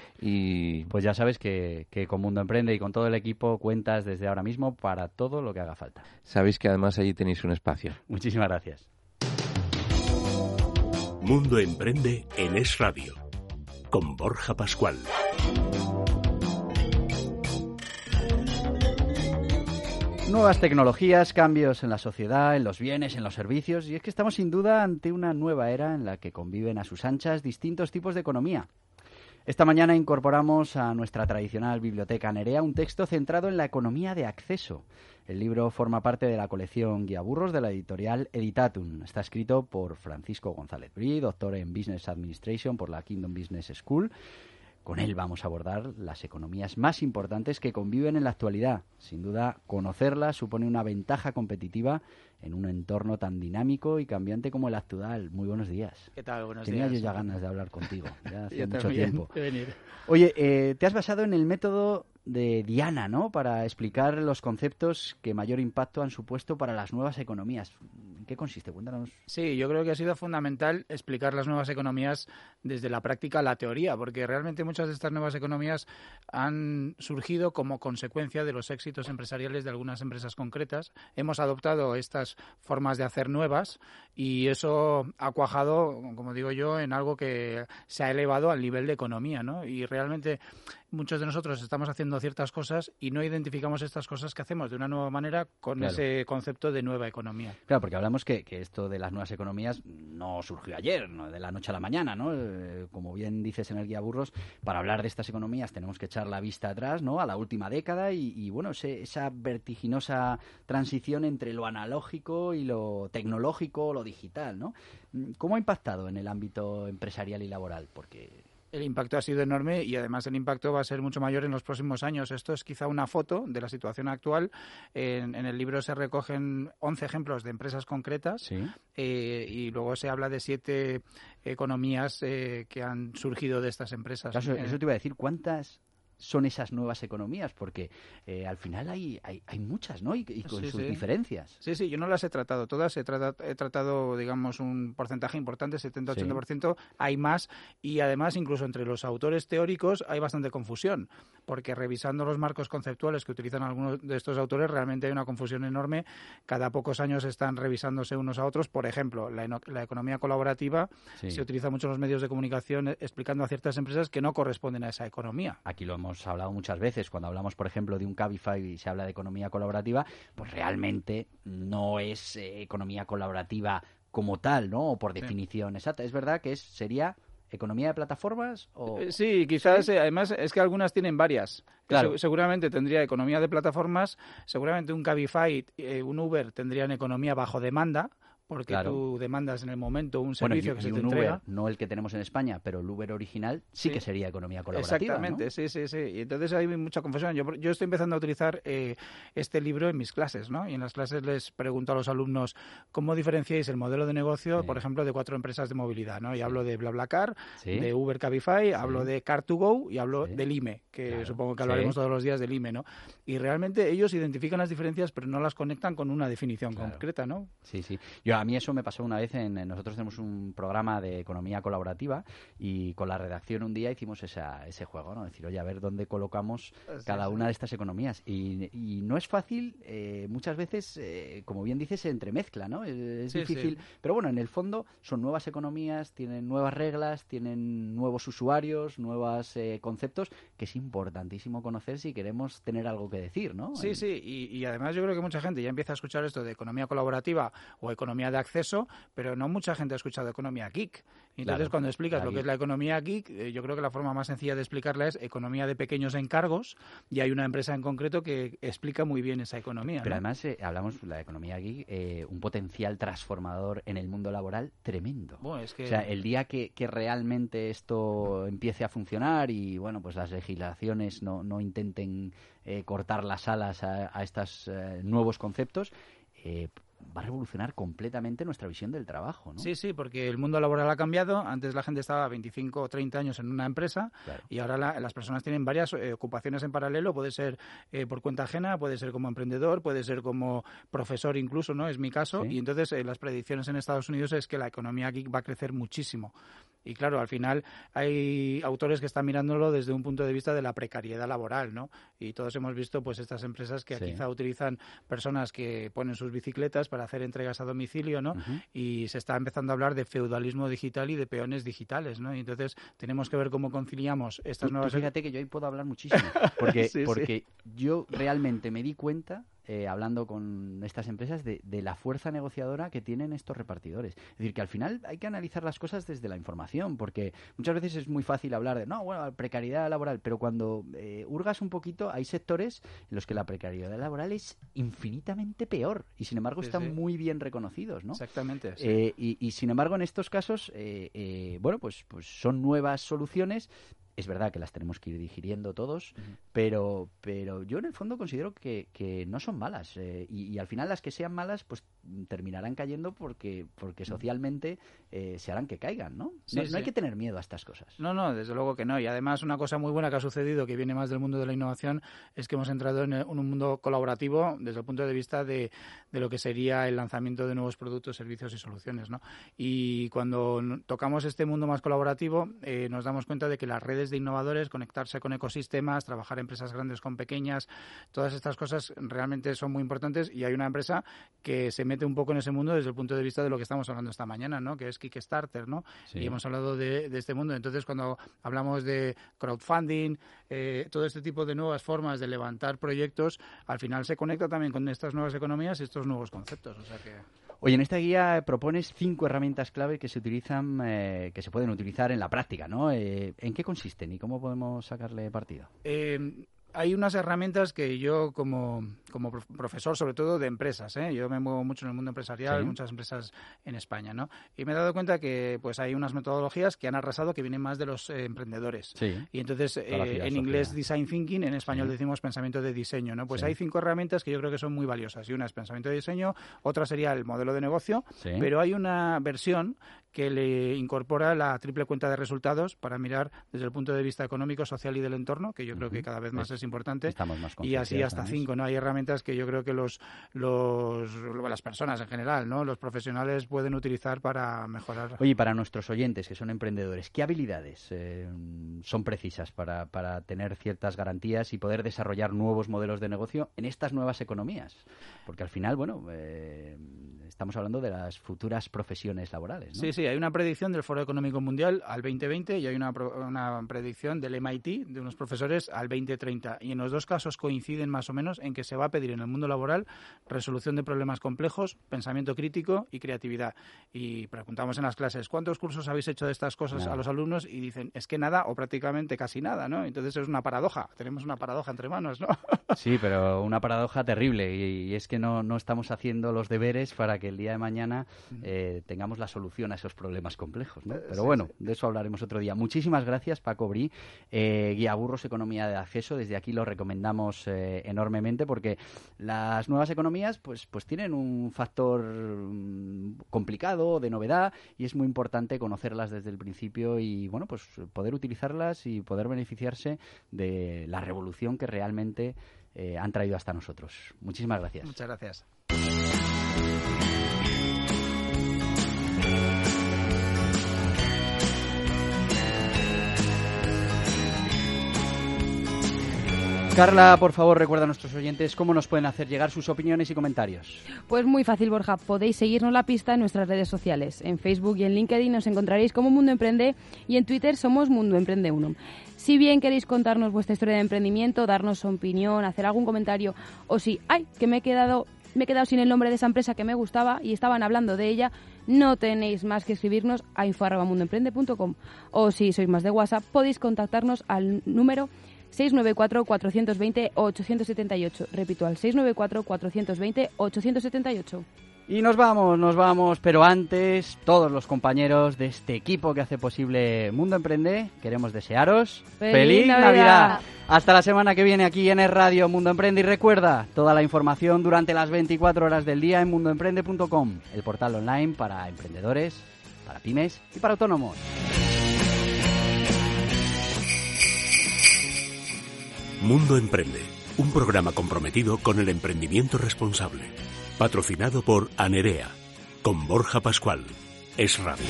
Y pues ya sabes que, que con Mundo Emprende y con todo el equipo cuentas desde ahora mismo para todo lo que haga falta. Sabéis que además allí tenéis un espacio. Muchísimas gracias. Mundo Emprende en Es Radio, con Borja Pascual. Nuevas tecnologías, cambios en la sociedad, en los bienes, en los servicios, y es que estamos sin duda ante una nueva era en la que conviven a sus anchas distintos tipos de economía. Esta mañana incorporamos a nuestra tradicional biblioteca Nerea un texto centrado en la economía de acceso. El libro forma parte de la colección Guiaburros de la editorial Editatum. Está escrito por Francisco González Brí, doctor en Business Administration por la Kingdom Business School. Con él vamos a abordar las economías más importantes que conviven en la actualidad. Sin duda, conocerlas supone una ventaja competitiva en un entorno tan dinámico y cambiante como el actual. Muy buenos días. ¿Qué tal? Buenos Tenía días. yo ya ganas de hablar contigo, ya hace yo mucho también, tiempo. De venir. Oye, eh, te has basado en el método de Diana, ¿no?, para explicar los conceptos que mayor impacto han supuesto para las nuevas economías. ¿En qué consiste? Cuéntanos. Sí, yo creo que ha sido fundamental explicar las nuevas economías desde la práctica a la teoría, porque realmente muchas de estas nuevas economías han surgido como consecuencia de los éxitos empresariales de algunas empresas concretas. Hemos adoptado estas formas de hacer nuevas y eso ha cuajado, como digo yo, en algo que se ha elevado al nivel de economía, ¿no? Y realmente muchos de nosotros estamos haciendo ciertas cosas y no identificamos estas cosas que hacemos de una nueva manera con Claro. ese concepto de nueva economía. Claro, porque hablamos que, que esto de las nuevas economías no surgió ayer, no de la noche a la mañana, ¿no? Eh, como bien dices en el Guiaburros, para hablar de estas economías tenemos que echar la vista atrás, ¿no?, a la última década y, y bueno, ese, esa vertiginosa transición entre lo analógico y lo tecnológico, lo digital, ¿no? ¿Cómo ha impactado en el ámbito empresarial y laboral? Porque... El impacto ha sido enorme y además el impacto va a ser mucho mayor en los próximos años. Esto es quizá una foto de la situación actual. En, en el libro se recogen once ejemplos de empresas concretas. Sí. eh, y luego se habla de siete economías eh, que han surgido de estas empresas. Claro, eso, Eh, eso te iba a decir, ¿cuántas son esas nuevas economías? Porque eh, al final hay, hay, hay muchas, ¿no? Y, y con Sí, sus sí. diferencias. Sí, sí, yo no las he tratado todas, he, trata, he tratado, digamos, un porcentaje importante, setenta a ochenta por ciento, sí. Hay más, y además incluso entre los autores teóricos hay bastante confusión, porque revisando los marcos conceptuales que utilizan algunos de estos autores, realmente hay una confusión enorme. Cada pocos años están revisándose unos a otros. Por ejemplo, la, eno- la economía colaborativa, sí. Se utiliza mucho en los medios de comunicación explicando a ciertas empresas que no corresponden a esa economía. Aquí lo hemos hablado muchas veces. Cuando hablamos, por ejemplo, de un Cabify y se habla de economía colaborativa, pues realmente no es eh, economía colaborativa como tal, ¿no? O por definición sí. exacta. Es verdad que es, sería ¿Economía de plataformas? O... Sí, quizás, ¿Sí? Eh, además es que algunas tienen varias. Claro. Se, seguramente tendría economía de plataformas, seguramente un Cabify, eh, un Uber tendrían economía bajo demanda, porque claro. tú demandas en el momento un bueno, servicio y, que y se un te entrega. Uber, no el que tenemos en España, pero el Uber original sí, sí. que sería economía colaborativa. Exactamente, ¿no? sí, sí, sí. Y entonces hay mucha confusión. Yo, yo estoy empezando a utilizar eh, este libro en mis clases, ¿no? Y en las clases les pregunto a los alumnos cómo diferenciáis el modelo de negocio, sí. por ejemplo, de cuatro empresas de movilidad, ¿no? Y sí. hablo de BlaBlaCar, sí. de Uber Cabify, sí. hablo de Car to Go y hablo sí. del I M E, que claro. supongo que hablaremos sí. todos los días del I M E, ¿no? Y realmente ellos identifican las diferencias, pero no las conectan con una definición claro. concreta, ¿no? Sí, sí. Yo, a mí eso me pasó una vez en, en nosotros tenemos un programa de economía colaborativa y con la redacción un día hicimos esa, ese juego, ¿no? Es decir, oye, a ver dónde colocamos sí, cada sí. una de estas economías. Y, y no es fácil, eh, muchas veces, eh, como bien dices, se entremezcla, ¿no? Es, es sí, difícil. Sí. Pero bueno, en el fondo son nuevas economías, tienen nuevas reglas, tienen nuevos usuarios, nuevos eh, conceptos que es importantísimo conocer si queremos tener algo que decir, ¿no? Sí, en... sí. Y, y además yo creo que mucha gente ya empieza a escuchar esto de economía colaborativa o economía de acceso, pero no mucha gente ha escuchado economía geek. Entonces, claro, cuando explicas lo que es la economía geek, eh, yo creo que la forma más sencilla de explicarla es economía de pequeños encargos, y hay una empresa en concreto que explica muy bien esa economía. Pero ¿no? además, eh, hablamos de la economía geek, eh, un potencial transformador en el mundo laboral tremendo. Bueno, es que... O sea, el día que, que realmente esto empiece a funcionar y, bueno, pues las legislaciones no, no intenten eh, cortar las alas a, a estos eh, nuevos conceptos, eh, va a revolucionar completamente nuestra visión del trabajo, ¿no? Sí, sí, porque el mundo laboral ha cambiado. Antes la gente estaba veinticinco o treinta años en una empresa claro. y ahora la, las personas tienen varias eh, ocupaciones en paralelo. Puede ser eh, por cuenta ajena, puede ser como emprendedor, puede ser como profesor incluso, ¿no? Es mi caso. ¿Sí? Y entonces eh, las predicciones en Estados Unidos es que la economía geek va a crecer muchísimo. Y claro, al final hay autores que están mirándolo desde un punto de vista de la precariedad laboral, ¿no? Y todos hemos visto pues estas empresas que sí. quizá utilizan personas que ponen sus bicicletas para hacer entregas a domicilio, ¿no? Uh-huh. Y se está empezando a hablar de feudalismo digital y de peones digitales, ¿no? Y entonces tenemos que ver cómo conciliamos estas tú, nuevas... Tú fíjate que yo ahí puedo hablar muchísimo, porque, sí, porque sí. yo realmente me di cuenta... Eh, hablando con estas empresas de, de la fuerza negociadora que tienen estos repartidores. Es decir, que al final hay que analizar las cosas desde la información, porque muchas veces es muy fácil hablar de, no, bueno, precariedad laboral, pero cuando eh, hurgas un poquito, hay sectores en los que la precariedad laboral es infinitamente peor y sin embargo sí, están sí. muy bien reconocidos, ¿no? Exactamente. Sí. Eh, y, y sin embargo, en estos casos, eh, eh, bueno, pues, pues son nuevas soluciones. Es verdad que las tenemos que ir digiriendo todos, uh-huh. pero pero yo en el fondo considero que, que no son malas. Eh, y, y al final las que sean malas, pues terminarán cayendo porque porque socialmente eh, se harán que caigan, ¿no? Sí, no, sí. no hay que tener miedo a estas cosas. No, no, desde luego que no. Y además una cosa muy buena que ha sucedido, que viene más del mundo de la innovación, es que hemos entrado en, el, en un mundo colaborativo desde el punto de vista de, de lo que sería el lanzamiento de nuevos productos, servicios y soluciones, ¿no? Y cuando tocamos este mundo más colaborativo, eh, nos damos cuenta de que las redes de innovadores, conectarse con ecosistemas, trabajar empresas grandes con pequeñas, todas estas cosas realmente son muy importantes, y hay una empresa que se mete un poco en ese mundo desde el punto de vista de lo que estamos hablando esta mañana, ¿no? Que es Kickstarter, ¿no? Sí. Y hemos hablado de, de este mundo. Entonces, cuando hablamos de crowdfunding, eh, todo este tipo de nuevas formas de levantar proyectos, al final se conecta también con estas nuevas economías y estos nuevos conceptos. O sea que... Oye, en esta guía propones cinco herramientas clave que se utilizan, eh, que se pueden utilizar en la práctica, ¿no? Eh, ¿En qué consisten y cómo podemos sacarle partido? Eh... Hay unas herramientas que yo como, como profesor, sobre todo de empresas, ¿eh? Yo me muevo mucho en el mundo empresarial, sí. muchas empresas en España, ¿no? Y me he dado cuenta que pues hay unas metodologías que han arrasado que vienen más de los eh, emprendedores. Sí. Y entonces eh, en inglés design thinking, en español sí. decimos pensamiento de diseño, ¿no? Pues sí. hay cinco herramientas que yo creo que son muy valiosas. Y una es pensamiento de diseño, otra sería el modelo de negocio, sí. pero hay una versión que le incorpora la triple cuenta de resultados para mirar desde el punto de vista económico, social y del entorno, que yo creo uh-huh. que cada vez más es, es importante. Estamos más y así hasta además. cinco, ¿no? Hay herramientas que yo creo que los, los las personas en general, ¿no? Los profesionales pueden utilizar para mejorar. Oye, para nuestros oyentes que son emprendedores, ¿qué habilidades eh, son precisas para, para tener ciertas garantías y poder desarrollar nuevos modelos de negocio en estas nuevas economías? Porque al final, bueno, eh, estamos hablando de las futuras profesiones laborales, ¿no? Sí, sí. sí, hay una predicción del Foro Económico Mundial al veinte veinte y hay una, una predicción del M I T, de unos profesores, al veinte treinta. Y en los dos casos coinciden más o menos en que se va a pedir en el mundo laboral resolución de problemas complejos, pensamiento crítico y creatividad. Y preguntamos en las clases, ¿cuántos cursos habéis hecho de estas cosas nada. a los alumnos? Y dicen, es que nada o prácticamente casi nada, ¿no? Entonces es una paradoja, tenemos una paradoja entre manos, ¿no? Sí, pero una paradoja terrible y, y es que no, no estamos haciendo los deberes para que el día de mañana eh, tengamos la solución a esos problemas complejos, ¿no? Pero bueno, de eso hablaremos otro día. Muchísimas gracias, Paco Brí, eh, Guiaburros Economía de Acceso. Desde aquí lo recomendamos eh, enormemente porque las nuevas economías pues, pues tienen un factor um, complicado, de novedad, y es muy importante conocerlas desde el principio y bueno, pues poder utilizarlas y poder beneficiarse de la revolución que realmente eh, han traído hasta nosotros. Muchísimas gracias. Muchas gracias. Carla, por favor, recuerda a nuestros oyentes cómo nos pueden hacer llegar sus opiniones y comentarios. Pues muy fácil, Borja. Podéis seguirnos la pista en nuestras redes sociales. En Facebook y en LinkedIn nos encontraréis como Mundo Emprende y en Twitter somos Mundo Emprende uno. Si bien queréis contarnos vuestra historia de emprendimiento, darnos su opinión, hacer algún comentario o si, ay, que me he quedado... me he quedado sin el nombre de esa empresa que me gustaba y estaban hablando de ella, no tenéis más que escribirnos a info arroba mundo emprende punto com. O si sois más de WhatsApp, podéis contactarnos al número seis nueve cuatro, cuatro dos cero, ocho siete ocho. Repito, al seis nueve cuatro, cuatro dos cero, ocho siete ocho. Y nos vamos, nos vamos, pero antes, todos los compañeros de este equipo que hace posible Mundo Emprende, queremos desearos ¡Feliz, ¡Feliz Navidad! Navidad! Hasta la semana que viene aquí en Es Radio Mundo Emprende y recuerda, toda la información durante las veinticuatro horas del día en mundo emprende punto com, el portal online para emprendedores, para pymes y para autónomos. Mundo Emprende, un programa comprometido con el emprendimiento responsable. Patrocinado por Anerea, con Borja Pascual. Es Radio.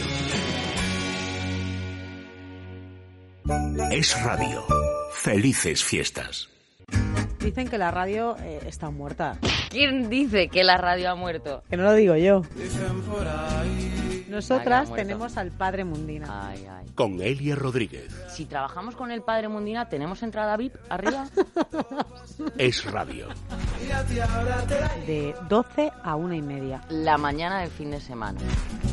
Es Radio. Felices fiestas. Dicen que la radio eh, está muerta. ¿Quién dice que la radio ha muerto? Que no lo digo yo. Dicen por ahí. Nosotras tenemos al Padre Mundina. Ay, ay. Con Elia Rodríguez. Si trabajamos con el Padre Mundina, ¿tenemos entrada V I P arriba? Es Radio. De doce a una y media. La mañana del fin de semana.